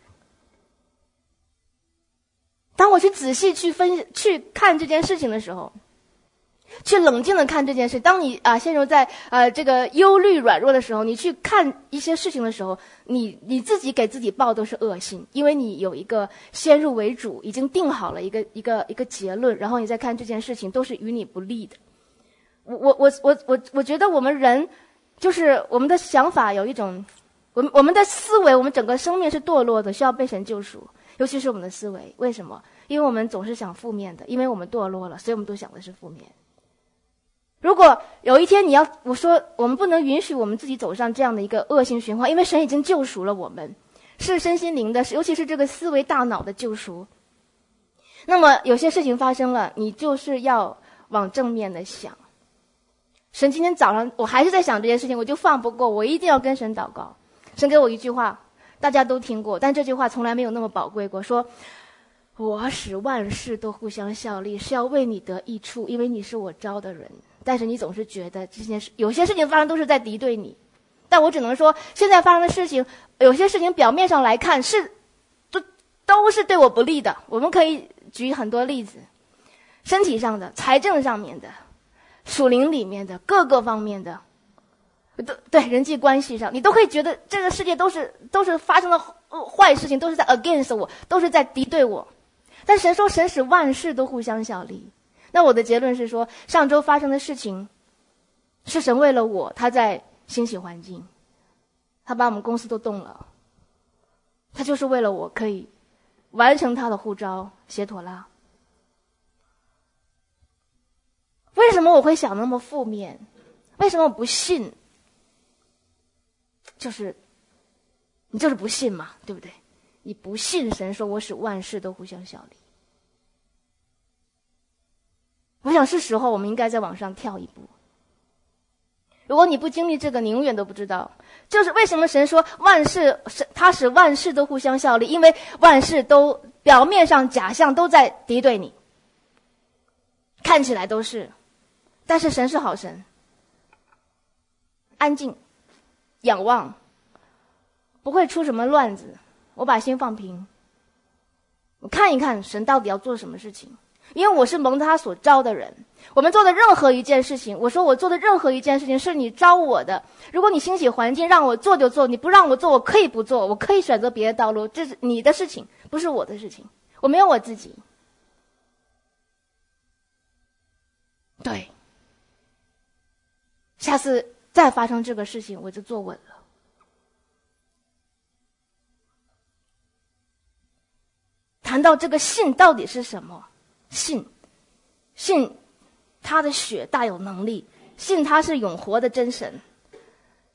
当我去仔细去看这件事情的时候，去冷静的看这件事。当你陷入在这个忧虑软弱的时候，你去看一些事情的时候，你自己给自己报都是恶性，因为你有一个先入为主，已经定好了一个结论，然后你再看这件事情都是与你不利的。我觉得我们人就是我们的想法有一种，我们的思维，我们整个生命是堕落的，需要被神救赎。尤其是我们的思维，为什么？因为我们总是想负面的，因为我们堕落了，所以我们都想的是负面。如果有一天我说我们不能允许我们自己走上这样的一个恶性循环，因为神已经救赎了我们，是身心灵的，尤其是这个思维大脑的救赎。那么有些事情发生了，你就是要往正面的想。神今天早上我还是在想这件事情，我就放不过，我一定要跟神祷告。神给我一句话，大家都听过，但这句话从来没有那么宝贵过，说我使万事都互相效力，是要为你得益处，因为你是我招的人。但是你总是觉得这件事，有些事情发生都是在敌对你。但我只能说，现在发生的事情，有些事情表面上来看都是对我不利的。我们可以举很多例子，身体上的、财政上面的、属灵里面的、各个方面的，对人际关系上，你都会觉得这个世界都是发生了坏事情，都是在 against 我，都是在敌对我。但神说，神使万事都互相效力。那我的结论是说，上周发生的事情是神为了我，他在兴起环境，他把我们公司都动了，他就是为了我可以完成他的呼召，写妥拉。为什么我会想那么负面？为什么我不信？你就是不信嘛，对不对？你不信神说我使万事都互相效力。我想是时候我们应该再往上跳一步。如果你不经历这个，你永远都不知道，就是为什么神说他使万事都互相效力，因为万事都表面上假象都在敌对你，看起来都是，但是神是好神，安静仰望，不会出什么乱子。我把心放平，我看一看神到底要做什么事情。因为我是蒙他所招的人，我们做的任何一件事情，我说我做的任何一件事情是你招我的，如果你兴起环境让我做就做，你不让我做我可以不做，我可以选择别的道路，这是你的事情，不是我的事情，我没有我自己。对，下次再发生这个事情我就坐稳了。谈到这个信到底是什么？信他的血大有能力，信他是永活的真神，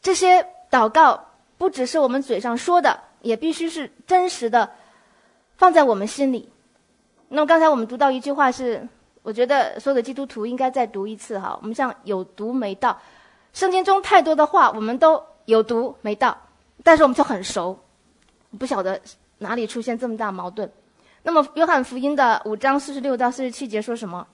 这些祷告不只是我们嘴上说的，也必须是真实的放在我们心里。那么刚才我们读到一句话是，我觉得所有的基督徒应该再读一次哈。我们像有读没到，圣经中太多的话我们都有读没到，但是我们就很熟，不晓得哪里出现这么大矛盾。那么约翰福音的5章46到47节说什么？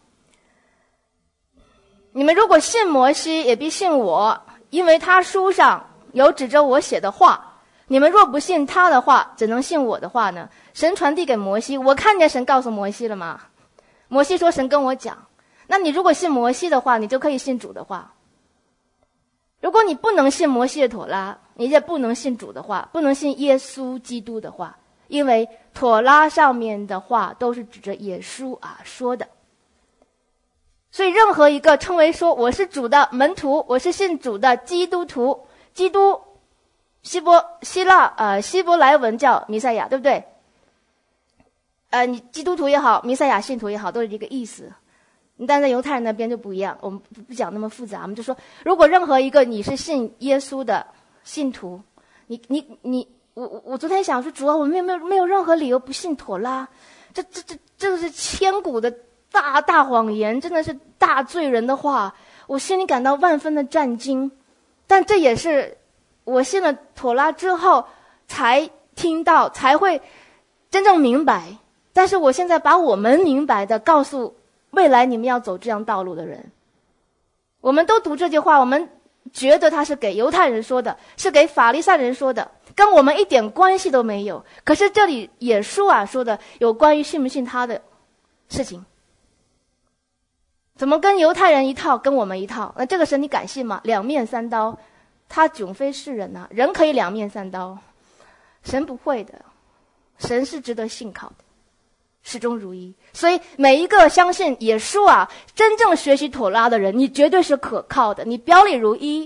你们如果信摩西，也必信我，因为他书上有指着我写的话。你们若不信他的话，怎能信我的话呢？神传递给摩西，我看见神告诉摩西了吗？摩西说神跟我讲。那你如果信摩西的话，你就可以信主的话。如果你不能信摩西的妥拉，你也不能信主的话，不能信耶稣基督的话，因为妥拉上面的话都是指着耶稣说的。所以任何一个称为说我是主的门徒，我是信主的基督徒，基督希伯来文叫弥赛亚，对不对？你基督徒也好，弥赛亚信徒也好，都是一个意思。但在犹太人那边就不一样，我们不讲那么复杂，我们就说，如果任何一个你是信耶稣的信徒，我昨天想说，主啊，我们没有任何理由不信妥拉，这是千古的大谎言，真的是大罪人的话，我心里感到万分的战惊。但这也是我信了妥拉之后才听到，才会真正明白。但是我现在把我们明白的告诉未来你们要走这样道路的人。我们都读这句话，我们觉得他是给犹太人说的，是给法利赛人说的，跟我们一点关系都没有。可是这里耶稣说的有关于信不信他的事情，怎么跟犹太人一套，跟我们一套？那这个神你敢信吗？两面三刀，他迥非是人啊，人可以两面三刀，神不会的，神是值得信靠的，始终如一。所以每一个相信耶稣真正学习妥拉的人，你绝对是可靠的，你表里如一，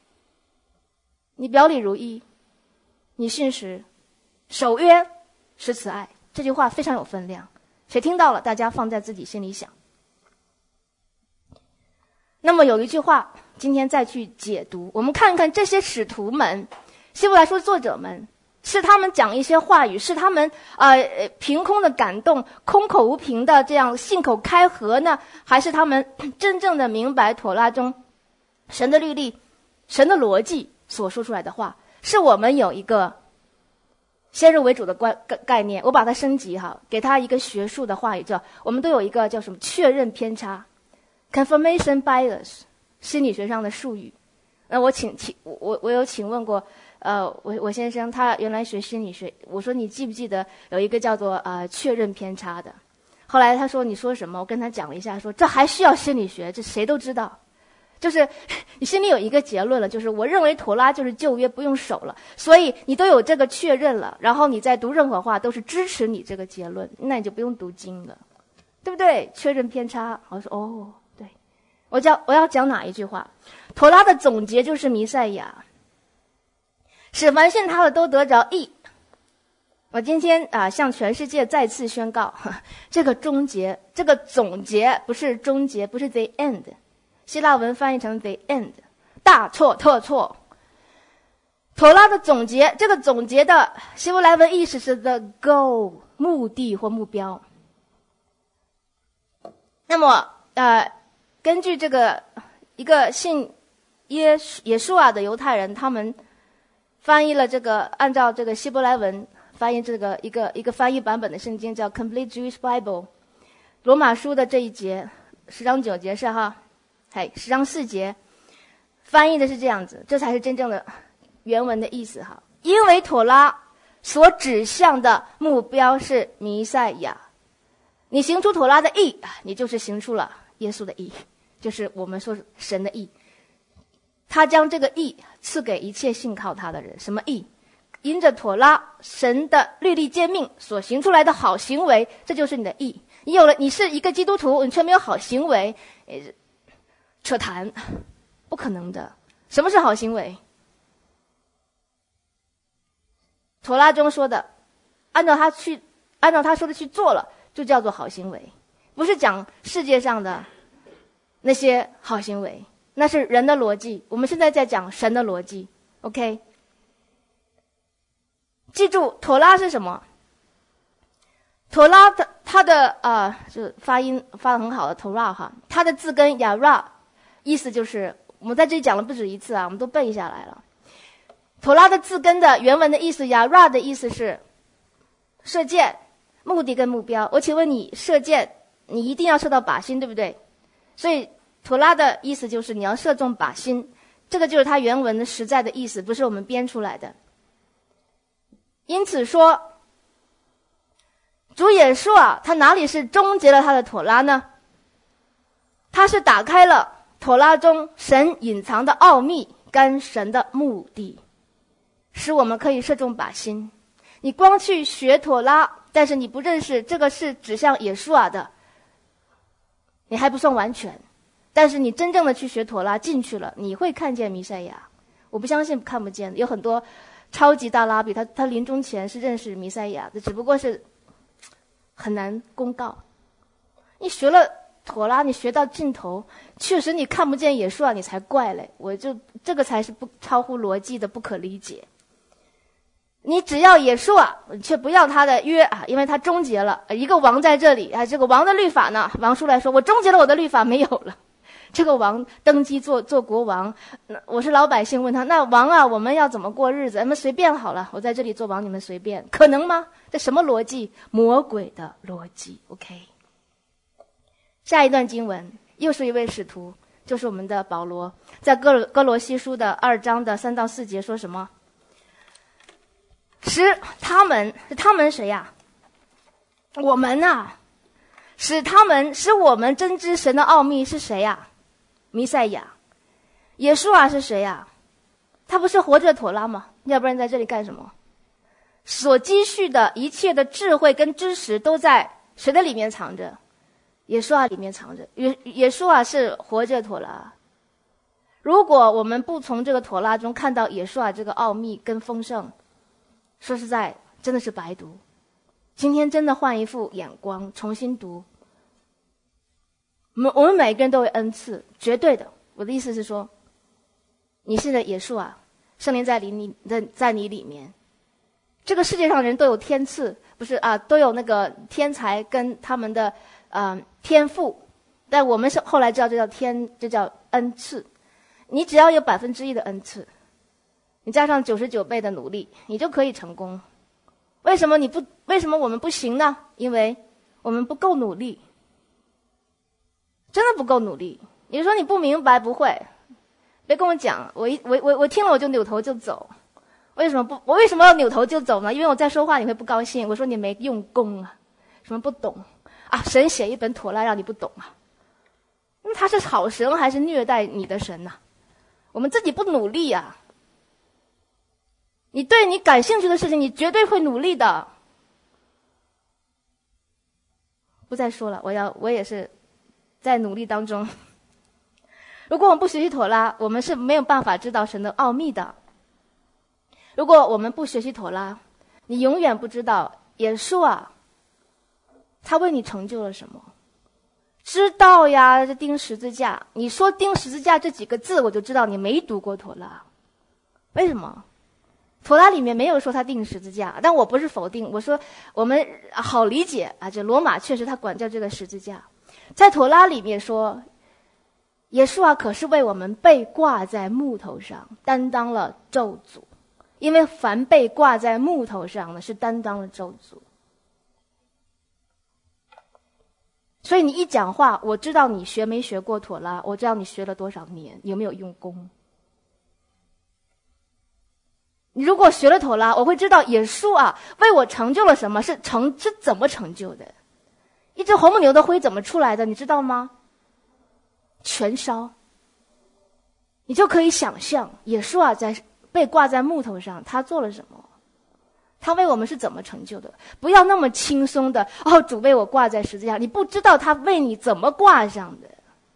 你信实守约是慈爱，这句话非常有分量，谁听到了大家放在自己心里想。那么有一句话今天再去解读，我们看看这些使徒们，希伯来书作者们，是他们讲一些话语，是他们凭空的感动，空口无凭的这样信口开河呢，还是他们真正的明白妥拉中神的律例、神的逻辑所说出来的话？是我们有一个先入为主的概念，我把它升级给它一个学术的话语，我们都有一个叫什么确认偏差 confirmation bias， 心理学上的术语。那我有请问过我先生，他原来学心理学，我说你记不记得有一个叫做确认偏差的？后来他说你说什么？我跟他讲了一下，说这还需要心理学？这谁都知道，就是你心里有一个结论了，就是我认为妥拉就是旧约不用守了，所以你都有这个确认了，然后你在读任何话都是支持你这个结论，那你就不用读经了，对不对？确认偏差。我说对，我要讲哪一句话？妥拉的总结就是弥赛亚，使凡信他的都得着义。我今天向全世界再次宣告，这个总结不是终结，不是 the end， 希腊文翻译成 the end， 大错特错。妥拉的总结，这个总结的希伯来文意思是 the goal， 目的或目标。那么根据这个一个信耶稣的犹太人，他们翻译了这个，按照这个希伯来文翻译这个一个翻译版本的圣经叫 Complete Jewish Bible， 罗马书的这一节10章9节是10章4节翻译的是这样子，这才是真正的原文的意思因为妥拉所指向的目标是弥赛亚，你行出妥拉的义，你就是行出了耶稣的义，就是我们说神的义。他将这个义赐给一切信靠他的人。什么义？因着妥拉神的律例诫命所行出来的好行为，这就是你的义。你是一个基督徒，你却没有好行为，扯谈，不可能的。什么是好行为？妥拉中说的，按照他说的去做了，就叫做好行为。不是讲世界上的那些好行为，那是人的逻辑。我们现在在讲神的逻辑， OK， 记住妥拉是什么？妥拉它的就发音发得很好的妥拉哈，它的字根亚拉，意思就是我们在这里讲了不止一次啊，我们都背下来了。妥拉的字根的原文的意思，亚拉的意思是射箭，目的跟目标。我请问你射箭，你一定要射到靶心，对不对？所以妥拉的意思就是你要射中靶心，这个就是它原文的实在的意思，不是我们编出来的。因此说，主耶稣啊，他哪里是终结了他的妥拉呢？他是打开了妥拉中神隐藏的奥秘跟神的目的，使我们可以射中靶心。你光去学妥拉，但是你不认识这个是指向耶稣啊的，你还不算完全。但是你真正的去学妥拉进去了，你会看见弥赛亚。我不相信看不见，有很多超级大拉比，他临终前是认识弥赛亚的，只不过是很难公告。你学了妥拉，你学到尽头，确实你看不见耶稣啊，你才怪嘞！这个才是不超乎逻辑的，不可理解。你只要耶稣啊，却不要他的约啊，因为他终结了一个王在这里啊，这个王的律法呢，王书来说，我终结了我的律法，没有了。这个王登基做国王，我是老百姓，问他，那王啊，我们要怎么过日子？咱们随便好了，我在这里做王，你们随便，可能吗？这什么逻辑？魔鬼的逻辑。OK， 下一段经文又是一位使徒，就是我们的保罗，在哥罗西书的2章的3到4节说什么？使他们谁呀？我们啊，使我们真知神的奥秘是谁呀？弥赛亚。耶稣啊是谁呀？他不是活着妥拉吗？要不然在这里干什么？所积蓄的一切的智慧跟知识都在谁的里面藏着？耶稣啊里面藏着。耶稣啊是活着妥拉。如果我们不从这个妥拉中看到耶稣啊这个奥秘跟丰盛，说实在真的是白读。今天真的换一副眼光重新读，我们每个人都有恩赐，绝对的。我的意思是说，你是的耶稣啊，圣灵在你里面。这个世界上人都有天赐，不是啊，都有那个天才跟他们的天赋，但我们是后来知道这叫恩赐。你只要有1%的恩赐，你加上99倍的努力，你就可以成功。为什么我们不行呢？因为我们不够努力，真的不够努力。你说你不明白，不会，别跟我讲，我听了我就扭头就走。我为什么要扭头就走呢？因为我在说话你会不高兴。我说你没用功啊，什么不懂啊？神写一本妥拉让你不懂啊？那他是好神还是虐待你的神呢？我们自己不努力啊。你对你感兴趣的事情，你绝对会努力的。不再说了，我也是在努力当中。如果我们不学习妥拉，我们是没有办法知道神的奥秘的。如果我们不学习妥拉，你永远不知道耶稣啊，他为你成就了什么。知道呀，这钉十字架，你说钉十字架这几个字，我就知道你没读过妥拉。为什么？妥拉里面没有说他钉十字架，但我不是否定，我说我们好理解啊，这罗马确实他管叫这个十字架。在妥拉里面说，耶稣啊可是为我们被挂在木头上，担当了咒诅。因为凡被挂在木头上的是担当了咒诅。所以你一讲话，我知道你学没学过妥拉，我知道你学了多少年，有没有用功。你如果学了妥拉，我会知道耶稣啊为我成就了什么，是怎么成就的。一只红母牛的灰怎么出来的，你知道吗？全烧。你就可以想象耶稣啊被挂在木头上，他做了什么？他为我们是怎么成就的？不要那么轻松的，主为我挂在十字架，你不知道他为你怎么挂上的。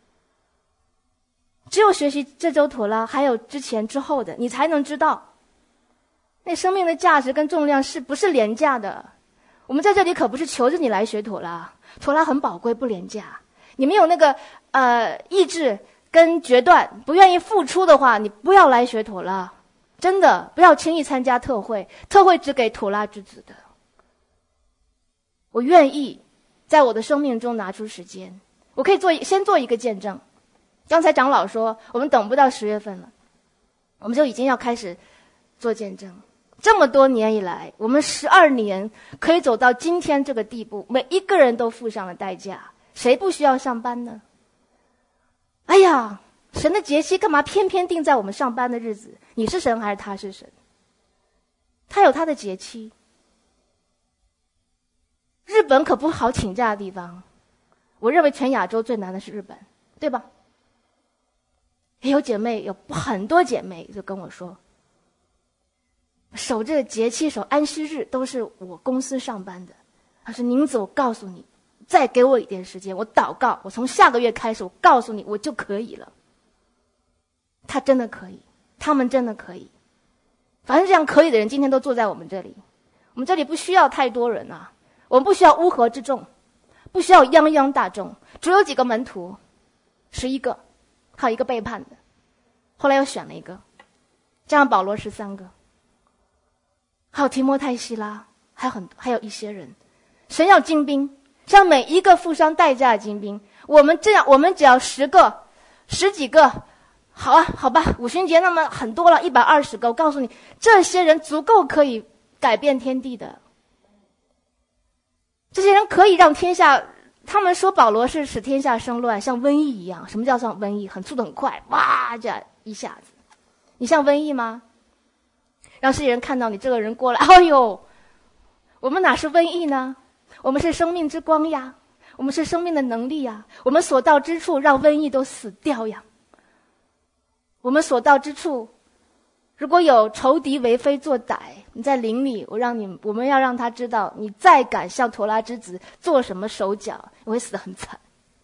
只有学习这周妥拉，还有之前之后的，你才能知道，那生命的价值跟重量是不是廉价的。我们在这里可不是求着你来学妥拉，妥拉很宝贵，不廉价。你没有那个意志跟决断，不愿意付出的话，你不要来学妥拉。 真的不要轻易参加特会，特会只给妥拉之子的。我愿意在我的生命中拿出时间，我可以先做一个见证。刚才长老说我们等不到10月份了，我们就已经要开始做见证。这么多年以来，我们12年可以走到今天这个地步，每一个人都付上了代价，谁不需要上班呢？哎呀，神的节期干嘛偏偏定在我们上班的日子？你是神还是他是神？他有他的节期。日本可不好请假的地方，我认为全亚洲最难的是日本，对吧？也有姐妹，有很多姐妹就跟我说，守这个节期，守安息日都是我公司上班的。她说宁子，我告诉你，再给我一点时间，我祷告，我从下个月开始，我告诉你，我就可以了。他真的可以，他们真的可以。反正这样可以的人今天都坐在我们这里，我们这里不需要太多人啊，我们不需要乌合之众，不需要泱泱大众，只有几个门徒，11个，还有一个背叛的，后来又选了一个，这样保罗13个，还有提摩太、希拉，还有一些人。神要精兵，像每一个付上代价的精兵。我们只要10个、10几个，好啊，好吧，五旬节那么很多了，120个。我告诉你，这些人足够可以改变天地的。这些人可以让天下，他们说保罗是使天下生乱，像瘟疫一样。什么叫像瘟疫？速度很快，哇，这样一下子。你像瘟疫吗？让世界人看到你这个人过来，哎呦，我们哪是瘟疫呢？我们是生命之光呀，我们是生命的能力呀，我们所到之处让瘟疫都死掉呀。我们所到之处，如果有仇敌为非作歹，你在灵里，我们要让他知道，你再敢向陀拉之子做什么手脚，你会死得很惨。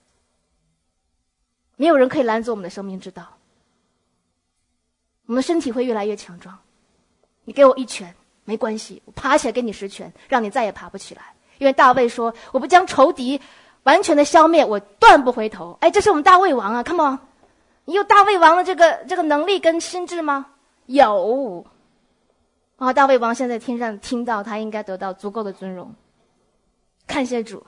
没有人可以拦阻我们的生命之道，我们的身体会越来越强壮。你给我1拳没关系，我爬起来给你10拳，让你再也爬不起来。因为大卫说，我不将仇敌完全的消灭，我断不回头。哎，这是我们大卫王啊 ，come on， 你有大卫王的这个能力跟心智吗？有。大卫王现在天上听到，他应该得到足够的尊荣。感谢主。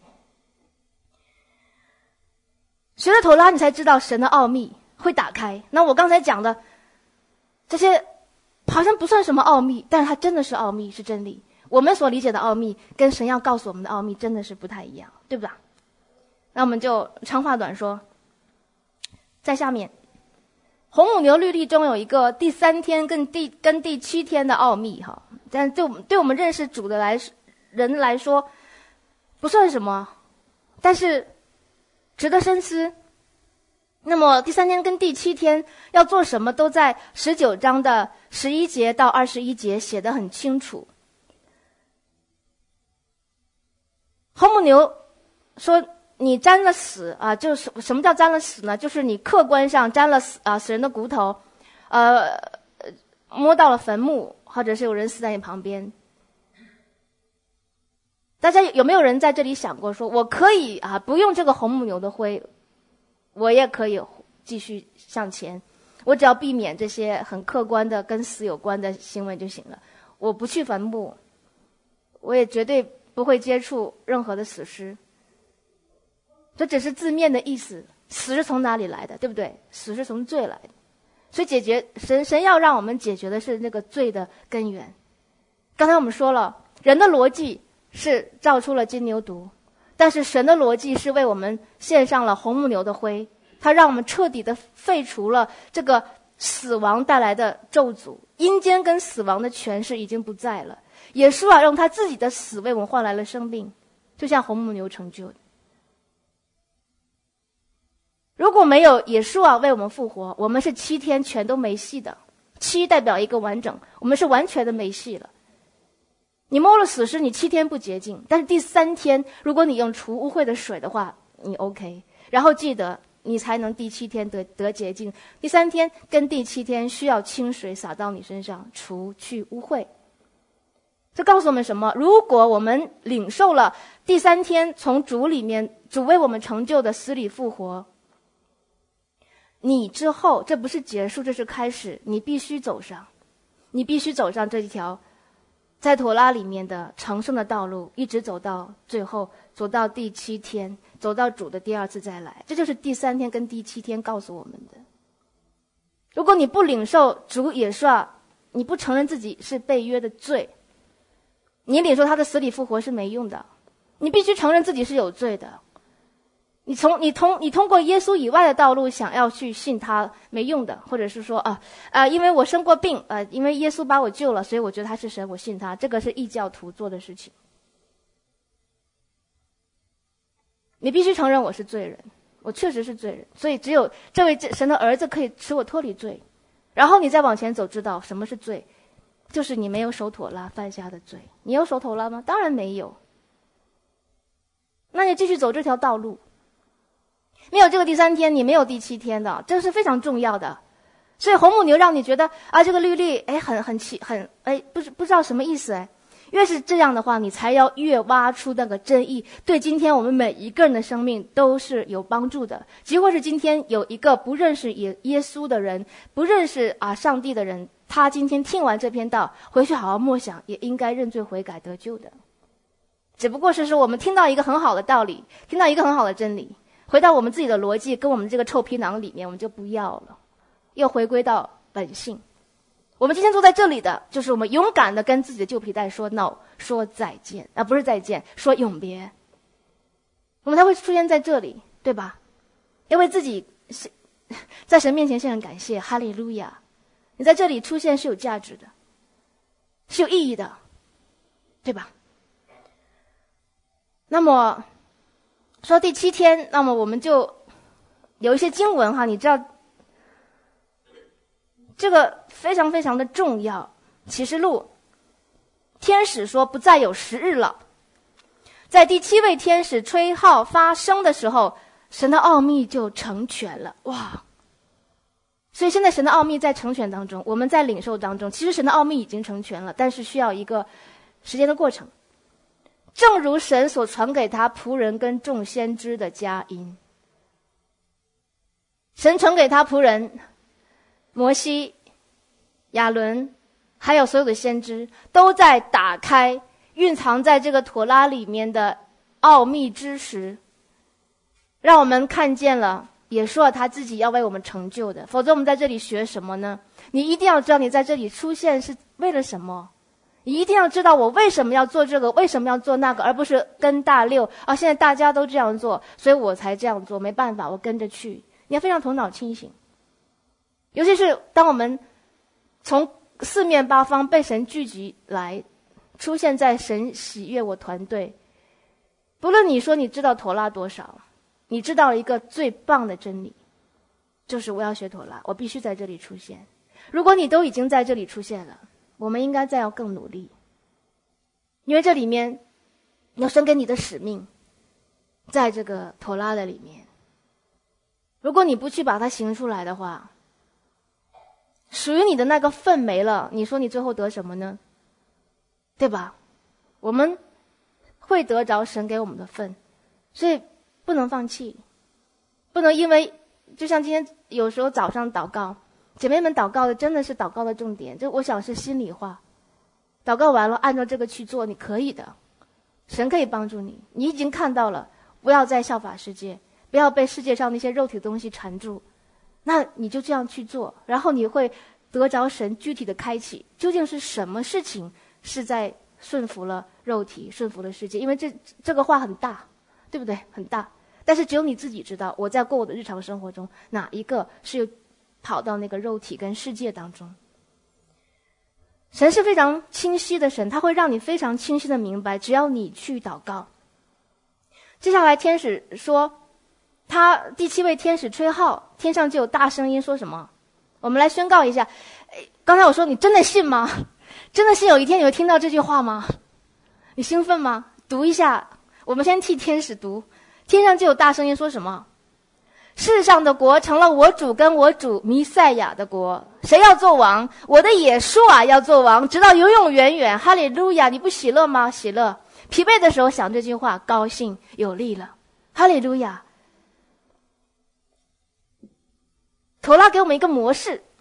学了妥拉，你才知道神的奥秘会打开。那我刚才讲的这些好像不算什么奥秘，但是它真的是奥秘，是真理。我们所理解的奥秘跟神要告诉我们的奥秘真的是不太一样，对吧？那我们就长话短说，在下面红母牛律例中有一个第3天跟第7天的奥秘哈，但对我们认识主的人来说不算什么，但是值得深思。那么第3天跟第7天要做什么，都在19章的11节到21节写得很清楚。红母牛说你沾了死啊，就是什么叫沾了死呢？就是你客观上沾了死人的骨头，摸到了坟墓，或者是有人死在你旁边。大家有没有人在这里想过说，我可以不用这个红母牛的灰，我也可以继续向前，我只要避免这些很客观的跟死有关的行为就行了。我不去坟墓，我也绝对不会接触任何的死尸。这只是字面的意思，死是从哪里来的，对不对？死是从罪来的，所以神要让我们解决的是那个罪的根源。刚才我们说了，人的逻辑是造出了金牛犊，但是神的逻辑是为我们献上了红母牛的灰，他让我们彻底的废除了这个死亡带来的咒诅，阴间跟死亡的权势已经不在了。耶稣用他自己的死为我们换来了生命，就像红母牛成就的。如果没有耶稣为我们复活，我们是7天全都没戏的。7代表一个完整，我们是完全的没戏了。你摸了死尸，你7天不洁净，但是第3天，如果你用除污秽的水的话，你 OK。然后记得，你才能第7天得洁净。第3天跟第7天需要清水洒到你身上，除去污秽。这告诉我们什么？如果我们领受了第3天从主里面主为我们成就的死里复活，你之后这不是结束，这是开始，你必须走上。 你必须走上这一条在妥拉里面的成圣的道路，一直走到最后，走到第7天，走到主的第2次再来。这就是第3天跟第7天告诉我们的。如果你不领受主耶稣，你不承认自己是被约的罪，你领受他的死里复活是没用的。你必须承认自己是有罪的。你通过耶稣以外的道路想要去信他没用的，或者是说因为我生过病因为耶稣把我救了，所以我觉得他是神，我信他，这个是异教徒做的事情。你必须承认我是罪人，我确实是罪人，所以只有这位神的儿子可以使我脱离罪。然后你再往前走，知道什么是罪，就是你没有守妥拉犯下的罪。你有守妥拉吗？当然没有。那你继续走这条道路，没有这个第3天，你没有第7天的，这是非常重要的。所以红母牛让你觉得这个律例不知道什么意思越是这样的话，你才要越挖出那个真意，对今天我们每一个人的生命都是有帮助的。即或是今天有一个不认识耶稣的人，不认识上帝的人，他今天听完这篇道回去好好默想，也应该认罪悔改得救的。只不过是说我们听到一个很好的道理，听到一个很好的真理，回到我们自己的逻辑跟我们这个臭皮囊里面，我们就不要了，又回归到本性。我们今天坐在这里的，就是我们勇敢的跟自己的旧皮带说 no， 说再见不是再见，说永别。我们才会出现在这里，对吧？因为自己在神面前献上感谢，哈利路亚！你在这里出现是有价值的，是有意义的，对吧？那么说第7天，那么我们就有一些经文你知道这个非常非常的重要。启示录天使说不再有10日了，在第7位天使吹号发声的时候，神的奥秘就成全了。哇！所以现在神的奥秘在成全当中，我们在领受当中，其实神的奥秘已经成全了，但是需要一个时间的过程。正如神所传给他仆人跟众先知的佳音，神传给他仆人摩西、亚伦，还有所有的先知，都在打开蕴藏在这个妥拉里面的奥秘知识，让我们看见了也说了他自己要为我们成就的。否则我们在这里学什么呢？你一定要知道你在这里出现是为了什么，你一定要知道我为什么要做这个，为什么要做那个，而不是跟大溜现在大家都这样做，所以我才这样做，没办法，我跟着去。你要非常头脑清醒。尤其是当我们从四面八方被神聚集来，出现在神喜悦我团队，不论你说你知道妥拉多少，你知道了一个最棒的真理，就是我要学妥拉，我必须在这里出现。如果你都已经在这里出现了，我们应该再要更努力，因为这里面有神给你的使命，在这个妥拉的里面。如果你不去把它行出来的话，属于你的那个份没了，你说你最后得什么呢？对吧？我们会得着神给我们的份，所以不能放弃，不能因为就像今天有时候早上祷告，姐妹们祷告的真的是祷告的重点，这我想是心里话。祷告完了按照这个去做，你可以的，神可以帮助你。你已经看到了，不要再效法世界，不要被世界上那些肉体的东西缠住，那你就这样去做，然后你会得着神具体的开启，究竟是什么事情是在顺服了肉体，顺服了世界。因为这个话很大，对不对？很大，但是只有你自己知道，我在过我的日常生活中，哪一个是跑到那个肉体跟世界当中。神是非常清晰的神，他会让你非常清晰的明白，只要你去祷告。接下来天使说，他第7位天使吹号，天上就有大声音说什么？我们来宣告一下。刚才我说你真的信吗？真的信有一天你会听到这句话吗？你兴奋吗？读一下，我们先替天使读。天上就有大声音说什么？世上的国成了我主跟我主弥赛亚的国，谁要做王？我的耶稣啊要做王，直到永永远远。哈利路亚！你不喜乐吗？喜乐。疲惫的时候想这句话，高兴有力了。哈利路亚！妥拉给我们一个模式，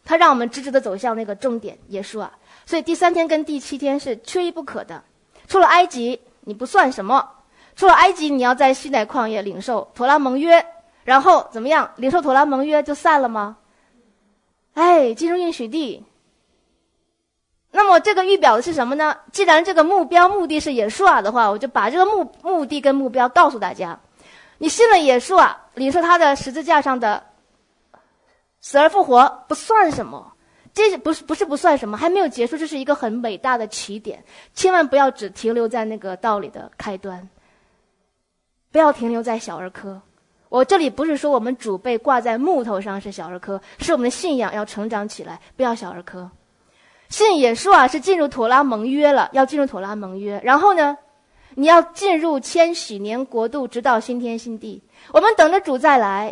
他让我们直直的走向那个终点耶稣啊。所以第3天跟第7天是缺一不可的。出了埃及你不算什么，出了埃及你要在西乃旷野领受妥拉盟约，然后怎么样？领受妥拉盟约就散了吗？进入应许地。那么这个预表的是什么呢？既然这个目的是耶稣啊的话，我就把这个目的跟目标告诉大家。你信了耶稣啊，领受他的十字架上的死而复活不算什么，这不是不算什么，还没有结束，这是一个很伟大的起点。千万不要只停留在那个道理的开端，不要停留在小儿科。我这里不是说我们主被挂在木头上是小儿科，是我们的信仰要成长起来，不要小儿科。信耶稣啊是进入妥拉盟约了，要进入妥拉盟约，然后呢你要进入千禧年国度，直到新天新地。我们等着主再来。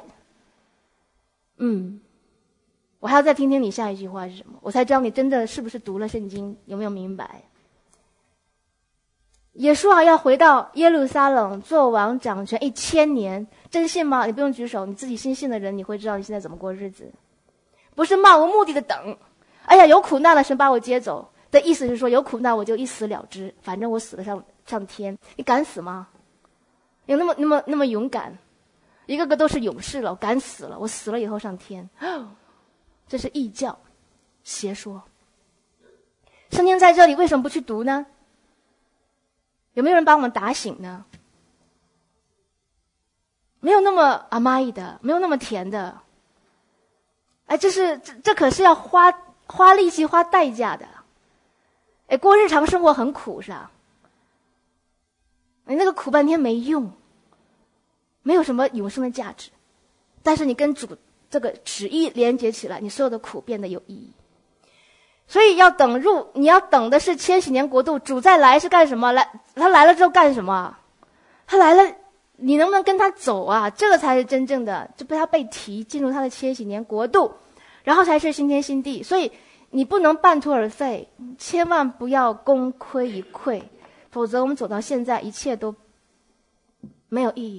我还要再听听你下一句话是什么，我才知道你真的是不是读了圣经，有没有明白。耶稣啊要回到耶路撒冷做王掌权1000年，真信吗？你不用举手，你自己信的人你会知道你现在怎么过日子。不是漫无目的的等，有苦难了神把我接走的意思是说有苦难我就一死了之，反正我死了上天。你敢死吗？有那么勇敢？一个个都是勇士了，我敢死了，我死了以后上天。这是异教邪说。圣经在这里为什么不去读呢？有没有人把我们打醒呢？没有那么阿姨的，没有那么甜的。这可是要花力气花代价的。过日常生活很苦是吧？你那个苦半天没用，没有什么永生的价值。但是你跟主这个旨意连接起来，你所有的苦变得有意义。所以你要等的是千禧年国度，主再来是干什么？他来了之后干什么？他来了，你能不能跟他走啊？这个才是真正的，就被他被提进入他的千禧年国度，然后才是新天新地。所以你不能半途而废，千万不要功亏一篑，否则我们走到现在一切都没有意义。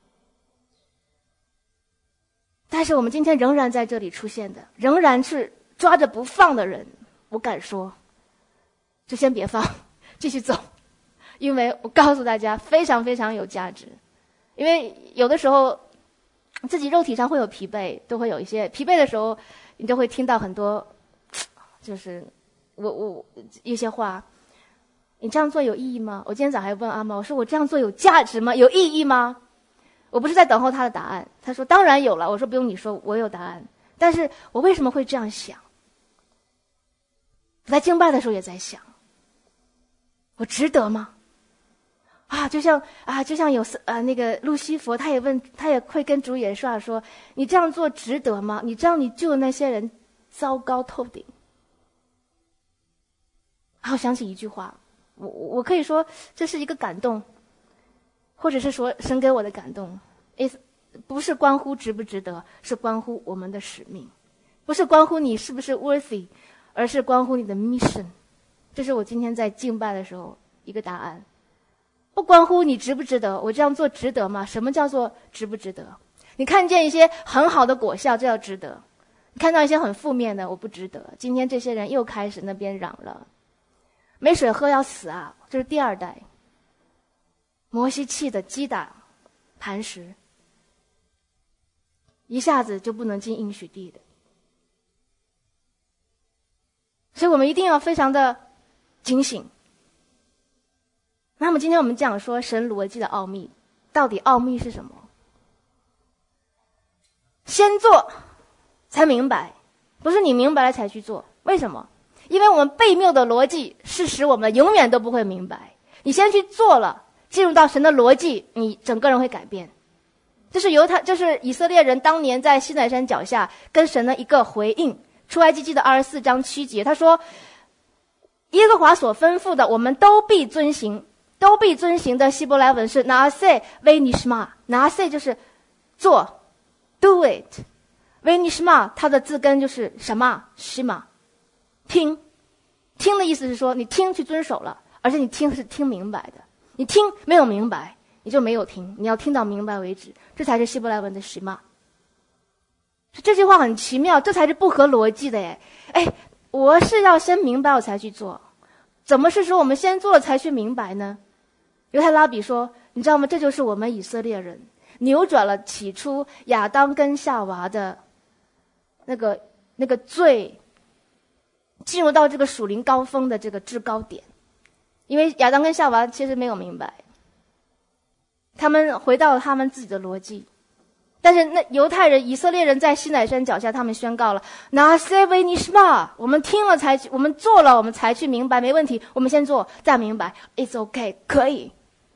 但是我们今天仍然在这里出现的，仍然是抓着不放的人，我敢说就先别放，继续走。因为我告诉大家非常非常有价值。因为有的时候自己肉体上会有疲惫，都会有一些疲惫的时候，你就会听到很多就是我一些话，你这样做有意义吗？我今天早上还问阿妈，我说我这样做有价值吗？有意义吗？我不是在等候他的答案，他说当然有了。我说不用你说，我有答案。但是我为什么会这样想？我在敬拜的时候也在想，我值得吗？就像有那个路西弗，他也会跟主耶稣说，你这样做值得吗？你知道你救的那些人糟糕透顶。我想起一句话，我可以说这是一个感动，或者是说神给我的感动，不是关乎值不值得，是关乎我们的使命，不是关乎你是不是 worthy， 而是关乎你的 mission。 这是我今天在敬拜的时候一个答案。不关乎你值不值得，我这样做值得吗？什么叫做值不值得？你看见一些很好的果效，这叫值得；你看到一些很负面的，我不值得。今天这些人又开始那边嚷了，没水喝要死啊！这是第二代。摩西气的击打磐石，一下子就不能进应许地的。所以我们一定要非常的警醒。那么今天我们讲说神逻辑的奥秘，到底奥秘是什么？先做才明白，不是你明白了才去做。为什么？因为我们悖谬的逻辑是使我们永远都不会明白。你先去做了，进入到神的逻辑，你整个人会改变。这是以色列人当年在西乃山脚下跟神的一个回应。出埃及记的24章7节，他说耶和华所吩咐的我们都必遵行。都必遵行的希伯来文是 Naaseh v'nishma， Naaseh 就是做 do it， v'nishma 它的字根就是什么 shima， 听的意思是说你听去遵守了，而且你听是听明白的。你听没有明白你就没有听，你要听到明白为止，这才是希伯来文的 shima。 这句话很奇妙，这才是不合逻辑的耶。我是要先明白我才去做，怎么是说我们先做了才去明白呢？犹太拉比说，你知道吗？这就是我们以色列人扭转了起初亚当跟夏娃的那个罪，进入到这个属灵高峰的这个制高点。因为亚当跟夏娃其实没有明白，他们回到了他们自己的逻辑。但是那犹太人、以色列人在西乃山脚下，他们宣告了拿塞维尼什玛，我们听了才去，我们做了，我们才去明白，没问题，我们先做再明白 ，It's okay， 可以。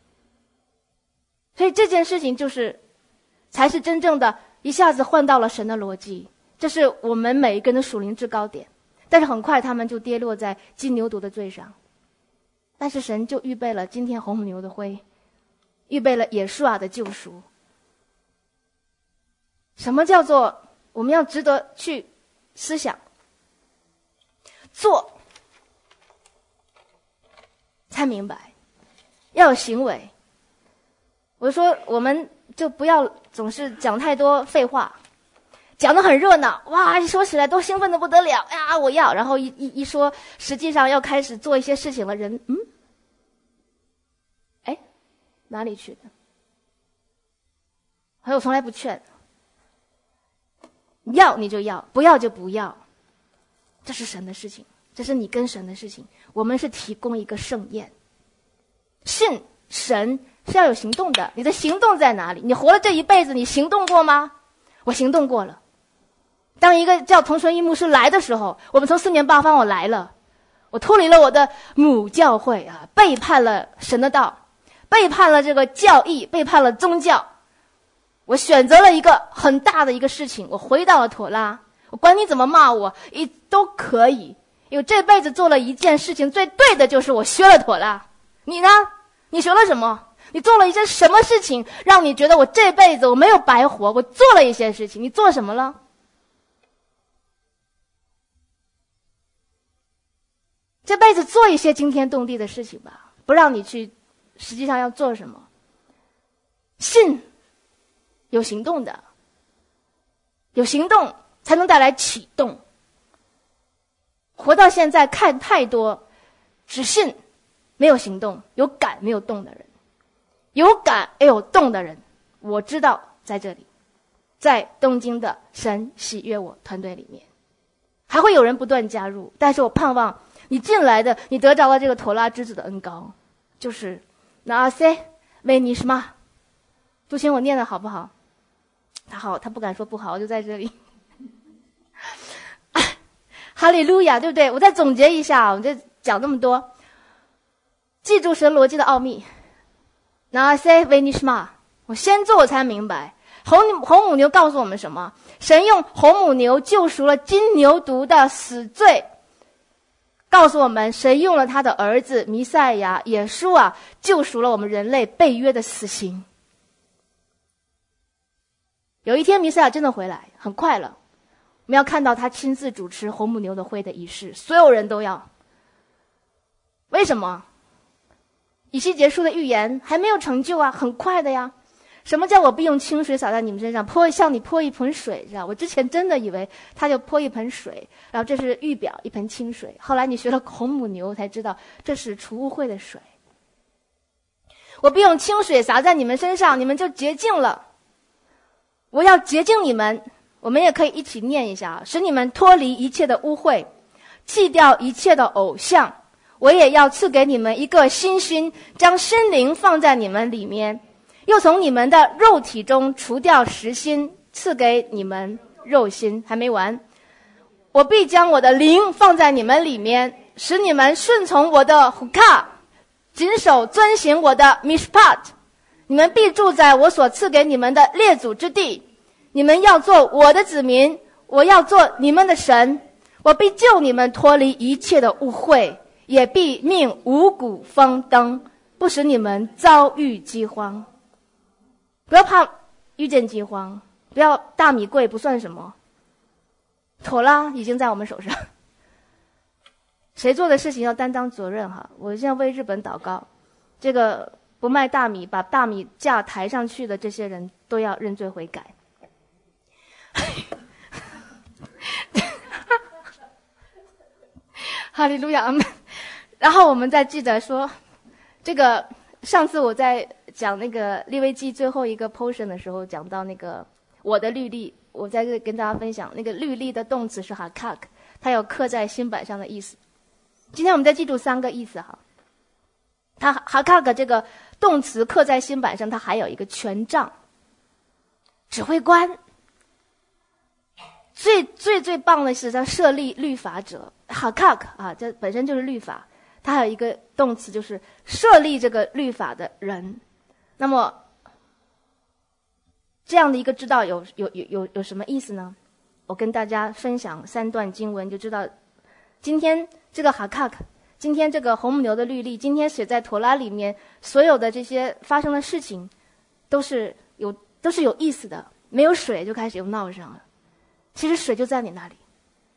所以这件事情才是真正的一下子换到了神的逻辑，这是我们每一个人的属灵制高点。但是很快他们就跌落在金牛犊的罪上，但是神就预备了今天红母牛的灰，预备了耶稣的救赎。什么叫做我们要值得去思想？做才明白，要有行为。我说我们就不要总是讲太多废话，讲得很热闹，哇，一说起来都兴奋得不得了呀！我要，然后一说，实际上要开始做一些事情了，人哪里去的？所以我从来不劝，要你就要，不要就不要，这是神的事情，这是你跟神的事情。我们是提供一个盛宴，信神是要有行动的。你的行动在哪里？你活了这一辈子，你行动过吗？我行动过了。当一个叫童纯一牧师来的时候，我们从四面八方我来了，我脱离了我的母教会啊，背叛了神的道，背叛了这个教义，背叛了宗教。我选择了一个很大的一个事情，我回到了妥拉。我管你怎么骂我，都可以，因为这辈子做了一件事情最对的就是我学了妥拉。你呢？你学了什么？你做了一件什么事情让你觉得我这辈子我没有白活？我做了一些事情，你做什么了？这辈子做一些惊天动地的事情吧，不让你去实际上要做什么。信有行动的，有行动才能带来启动。活到现在看太多只信没有行动，有感没有动的人，有感也有动的人，我知道在这里，在东京的神喜悦我团队里面，还会有人不断加入。但是我盼望你进来的，你得着了这个妥拉之子的恩膏，就是拿塞维尼什玛。杜琴我念的好不好？他好，他不敢说不好，我就在这里。哈利路亚，对不对？我再总结一下，我就讲那么多。记住神逻辑的奥秘。拿塞维尼什玛，我先做我才明白。红母牛告诉我们什么？神用红母牛救赎了金牛犊的死罪，告诉我们神用了他的儿子弥赛亚耶稣救赎了我们人类被约的死刑。有一天弥赛亚真的回来，很快了，我们要看到他亲自主持红母牛的会的仪式，所有人都要。为什么？以西结书的预言还没有成就很快的呀。什么叫我必用清水洒在你们身上，像你泼一盆水，知道？我之前真的以为他就泼一盆水，然后这是预表一盆清水。后来你学了红母牛才知道这是除污秽的水。我必用清水洒在你们身上，你们就洁净了。我要洁净你们，我们也可以一起念一下，使你们脱离一切的污秽，弃掉一切的偶像。我也要赐给你们一个新心，将心灵放在你们里面，又从你们的肉体中除掉实心，赐给你们肉心。还没完，我必将我的灵放在你们里面，使你们顺从我的胡卡，谨守遵行我的 mishpat。你们必住在我所赐给你们的列祖之地，你们要做我的子民，我要做你们的神。我必救你们脱离一切的污秽，也必命五谷丰登，不使你们遭遇饥荒。不要怕遇见饥荒，不要大米贵不算什么，妥拉已经在我们手上。谁做的事情要担当责任我现在为日本祷告，这个不卖大米把大米价抬上去的这些人都要认罪悔改。 哈利路亚，阿们。然后我们再记得说，这个上次我在讲那个利未记最后一个 portion 的时候，讲到那个我的律例，我在这跟大家分享那个律例的动词是 hakak， 它有刻在心板上的意思。今天我们再记住3个意思哈。它 hakak 这个动词刻在心板上，它还有一个权杖、指挥官。最棒的是它设立律法者 hakak 啊，这本身就是律法。它还有一个动词，就是设立这个律法的人。那么，这样的一个知道有什么意思呢？我跟大家分享3段经文，就知道今天这个 hakak， 今天这个红母牛的律例，今天写在陀拉里面所有的这些发生的事情，都是有意思的。没有水就开始又闹上了，其实水就在你那里。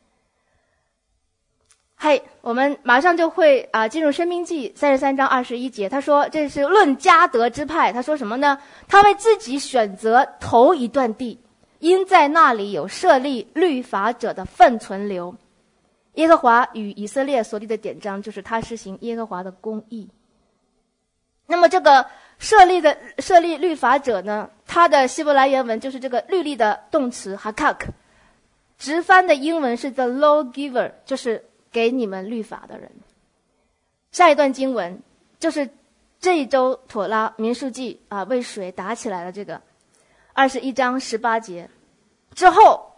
我们马上就会进入申命记33章21节，他说这是论迦得支派，他说什么呢？他为自己选择头一段地，因在那里有设立律法者的份存留。耶和华与以色列所立的典章，就是他施行耶和华的公义。那么这个设立律法者呢，它的希伯来原文就是这个律例的动词 hakak， 直翻的英文是 the lawgiver， 就是给你们律法的人。下一段经文就是这一周妥拉民数记为水打起来了，这个21章18节之后，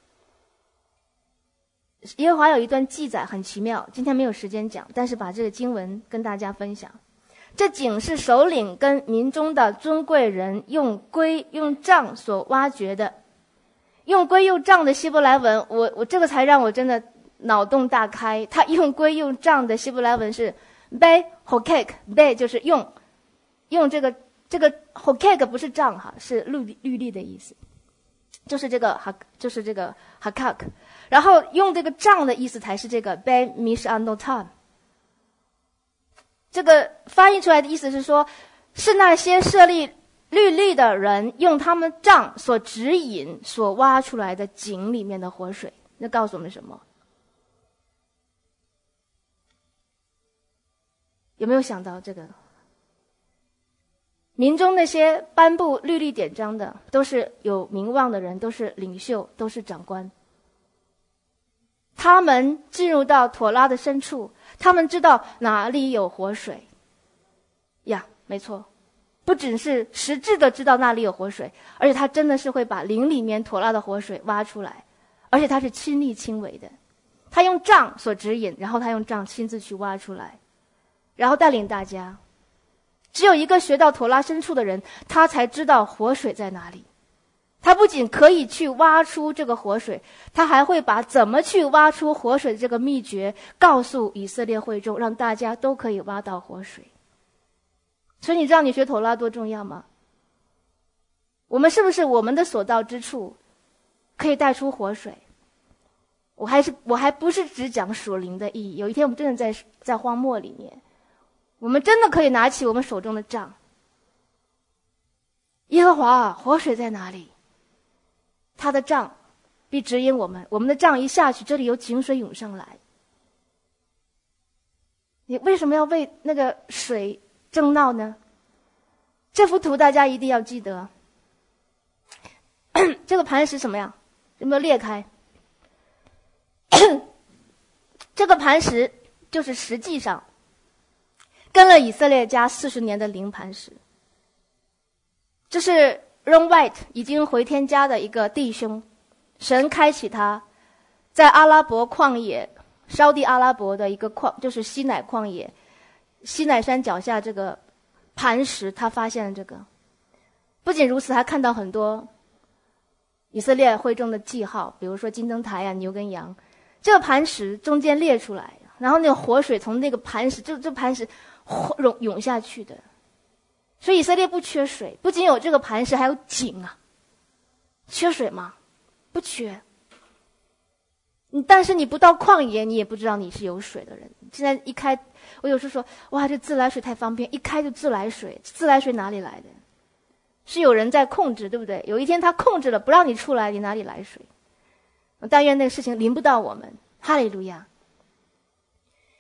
耶和华有一段记载很奇妙，今天没有时间讲，但是把这个经文跟大家分享。这井是首领跟民中的尊贵人用龟用杖所挖掘的。用龟用杖的希伯来文，我这个才让我真的脑洞大开。他用龟用杖的希伯来文是 be hokek， be 就是用这个 hokek 不是杖哈，是律例的意思，就是这个 hakak， 然后用这个杖的意思才是这个 be mishanotam。这个翻译出来的意思是说，是那些设立律例的人用他们杖所指引所挖出来的井里面的活水。那告诉我们什么？有没有想到这个？民中那些颁布律例典章的，都是有名望的人，都是领袖，都是长官。他们进入到妥拉的深处，他们知道哪里有活水呀，没错，不只是实质的知道那里有活水，而且他真的是会把灵里面妥拉的活水挖出来，而且他是亲力亲为的。他用杖所指引，然后他用杖亲自去挖出来，然后带领大家。只有一个学到妥拉深处的人，他才知道活水在哪里。他不仅可以去挖出这个活水，他还会把怎么去挖出活水的这个秘诀告诉以色列会众，让大家都可以挖到活水。所以你知道你学妥拉多重要吗？我们是不是我们的所到之处可以带出活水？我还不是只讲属灵的意义。有一天我们真的在荒漠里面，我们真的可以拿起我们手中的杖。耶和华，活水在哪里？他的杖必指引我们，我们的杖一下去，这里有井水涌上来。你为什么要为那个水争闹呢？这幅图大家一定要记得。这个磐石什么样？有没有裂开？这个磐石就是实际上跟了以色列家40年的灵磐石。这是 Ron White 已经回天家的一个弟兄，神开启他在阿拉伯旷野，沙地阿拉伯的一个就是西乃旷野，西乃山脚下这个磐石，他发现了这个。不仅如此，还看到很多以色列会众的记号，比如说金灯台牛跟羊。这个磐石中间裂出来，然后那个活水从那个磐石，这磐石涌下去的。所以以色列不缺水，不仅有这个磐石，还有井啊。缺水吗？不缺。但是你不到旷野，你也不知道你是有水的人。现在一开，我有时说，哇，这自来水太方便，一开就自来水。自来水哪里来的？是有人在控制，对不对？有一天他控制了，不让你出来，你哪里来水？但愿那个事情临不到我们。哈利路亚。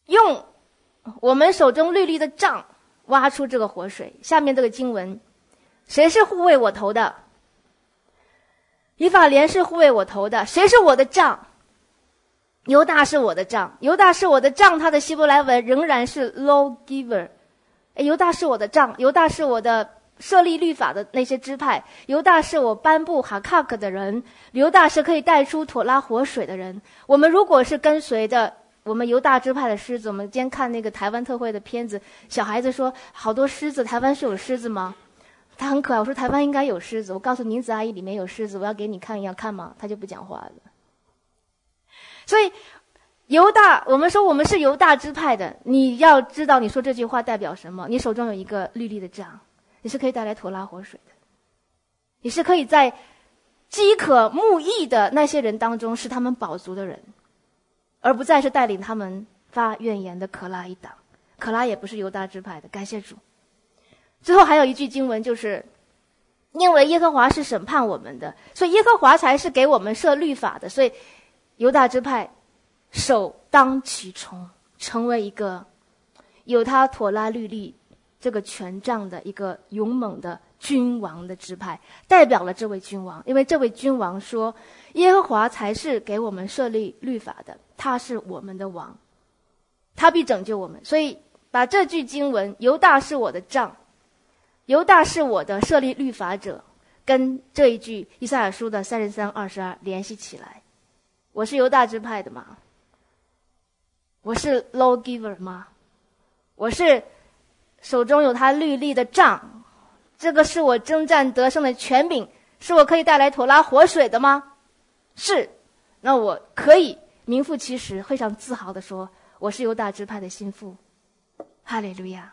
用我们手中律例的杖挖出这个活水。下面这个经文，谁是护卫我头的？以法莲是护卫我头的。谁是我的杖？犹大是我的杖。犹大是我的杖，他的希伯来文仍然是 lawgiver。犹大是我的杖，犹大是我的设立律法的那些支派，犹大是我颁布哈卡克的人，犹大是可以带出妥拉活水的人。我们如果是跟随的我们犹大支派的狮子，我们今天看那个台湾特会的片子，小孩子说好多狮子，台湾是有狮子吗？他很可爱，我说台湾应该有狮子，我告诉宁子阿姨里面有狮子，我要给你看，要看吗？他就不讲话了。所以犹大，我们说我们是犹大支派的，你要知道你说这句话代表什么。你手中有一个律例的杖，你是可以带来妥拉活水的，你是可以在饥渴慕义的那些人当中使他们饱足的人，而不再是带领他们发怨言的可拉一党。可拉也不是犹大支派的，感谢主。最后还有一句经文，就是因为耶和华是审判我们的，所以耶和华才是给我们设律法的，所以犹大支派首当其冲，成为一个有他妥拉律例这个权杖的一个勇猛的君王的支派，代表了这位君王。因为这位君王说耶和华才是给我们设立律法的，他是我们的王，他必拯救我们。所以把这句经文犹大是我的杖，犹大是我的设立律法者，跟这一句以赛亚书的33:22联系起来。我是犹大支派的吗？我是 lawgiver 吗？我是手中有他律例的杖，这个是我征战得胜的权柄，是我可以带来妥拉活水的吗？是。那我可以名副其实非常自豪地说，我是犹大支派的心腹。哈利路亚。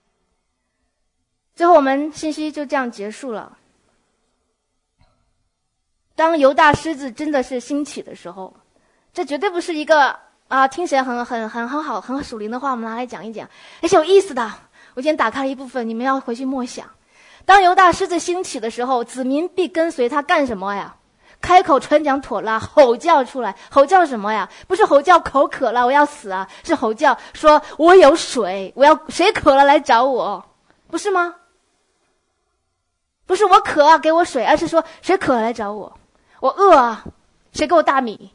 最后我们信息就这样结束了。当犹大狮子真的是兴起的时候，这绝对不是一个听起来很好很属灵的话，我们拿来讲一讲，而且有意思的。我今天打开了一部分，你们要回去默想。当犹大狮子兴起的时候，子民必跟随他干什么呀？开口传讲妥拉，吼叫出来。吼叫什么呀？不是吼叫口渴了我要死啊，是吼叫说我有水，谁渴了来找我，不是吗？不是我渴啊给我水，而是说谁渴了来找我，我饿啊谁给我大米。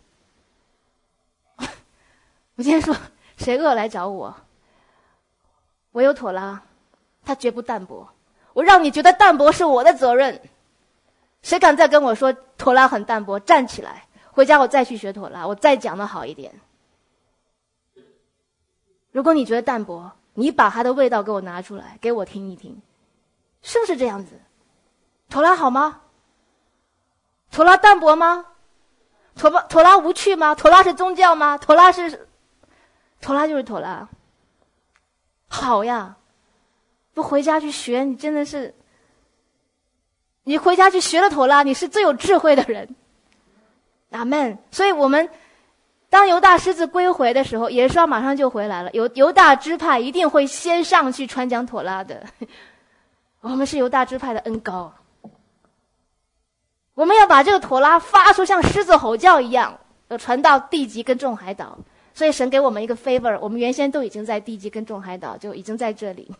我今天说谁饿来找我，我有妥拉，他绝不淡薄，我让你觉得淡薄是我的责任。谁敢再跟我说妥拉很淡薄，站起来回家我再去学妥拉，我再讲的好一点。如果你觉得淡薄，你把它的味道给我拿出来给我听一听，是不是这样子？妥拉好吗？妥拉淡薄吗？妥拉无趣吗？妥拉是宗教吗？妥拉就是妥拉。好呀，不回家去学，你真的是，你回家去学了妥拉，你是最有智慧的人。阿们。所以我们当犹大狮子归回的时候，耶稣马上就回来了，犹大支派一定会先上去传讲妥拉的。我们是犹大支派的恩膏，我们要把这个妥拉发出像狮子吼叫一样，传到地极跟众海岛。所以神给我们一个 favor， 我们原先都已经在地极跟众海岛，就已经在这里。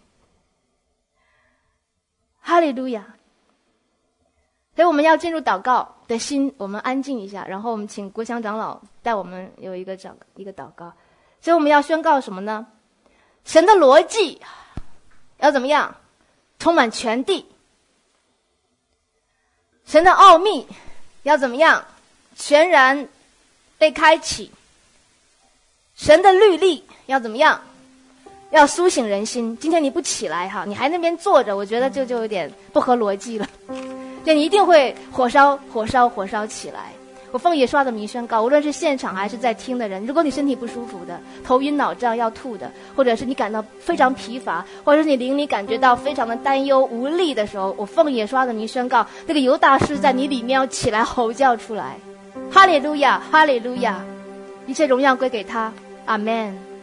哈利路亚。所以我们要进入祷告的心，我们安静一下，然后我们请国强长老带我们有一个祷告。所以我们要宣告什么呢？神的逻辑要怎么样？充满全地。神的奥秘要怎么样？全然被开启。神的律例要怎么样？要苏醒人心。今天你不起来哈，你还那边坐着，我觉得就有点不合逻辑了。就你一定会火烧起来。我奉耶稣的名宣告，无论是现场还是在听的人，如果你身体不舒服的，头晕脑胀要吐的，或者是你感到非常疲乏，或者是你灵里感觉到非常的担忧无力的时候，我奉耶稣的名宣告，那个犹大狮在你里面要起来吼叫出来。哈利路亚，哈利路亚，一切荣耀归给他。阿们。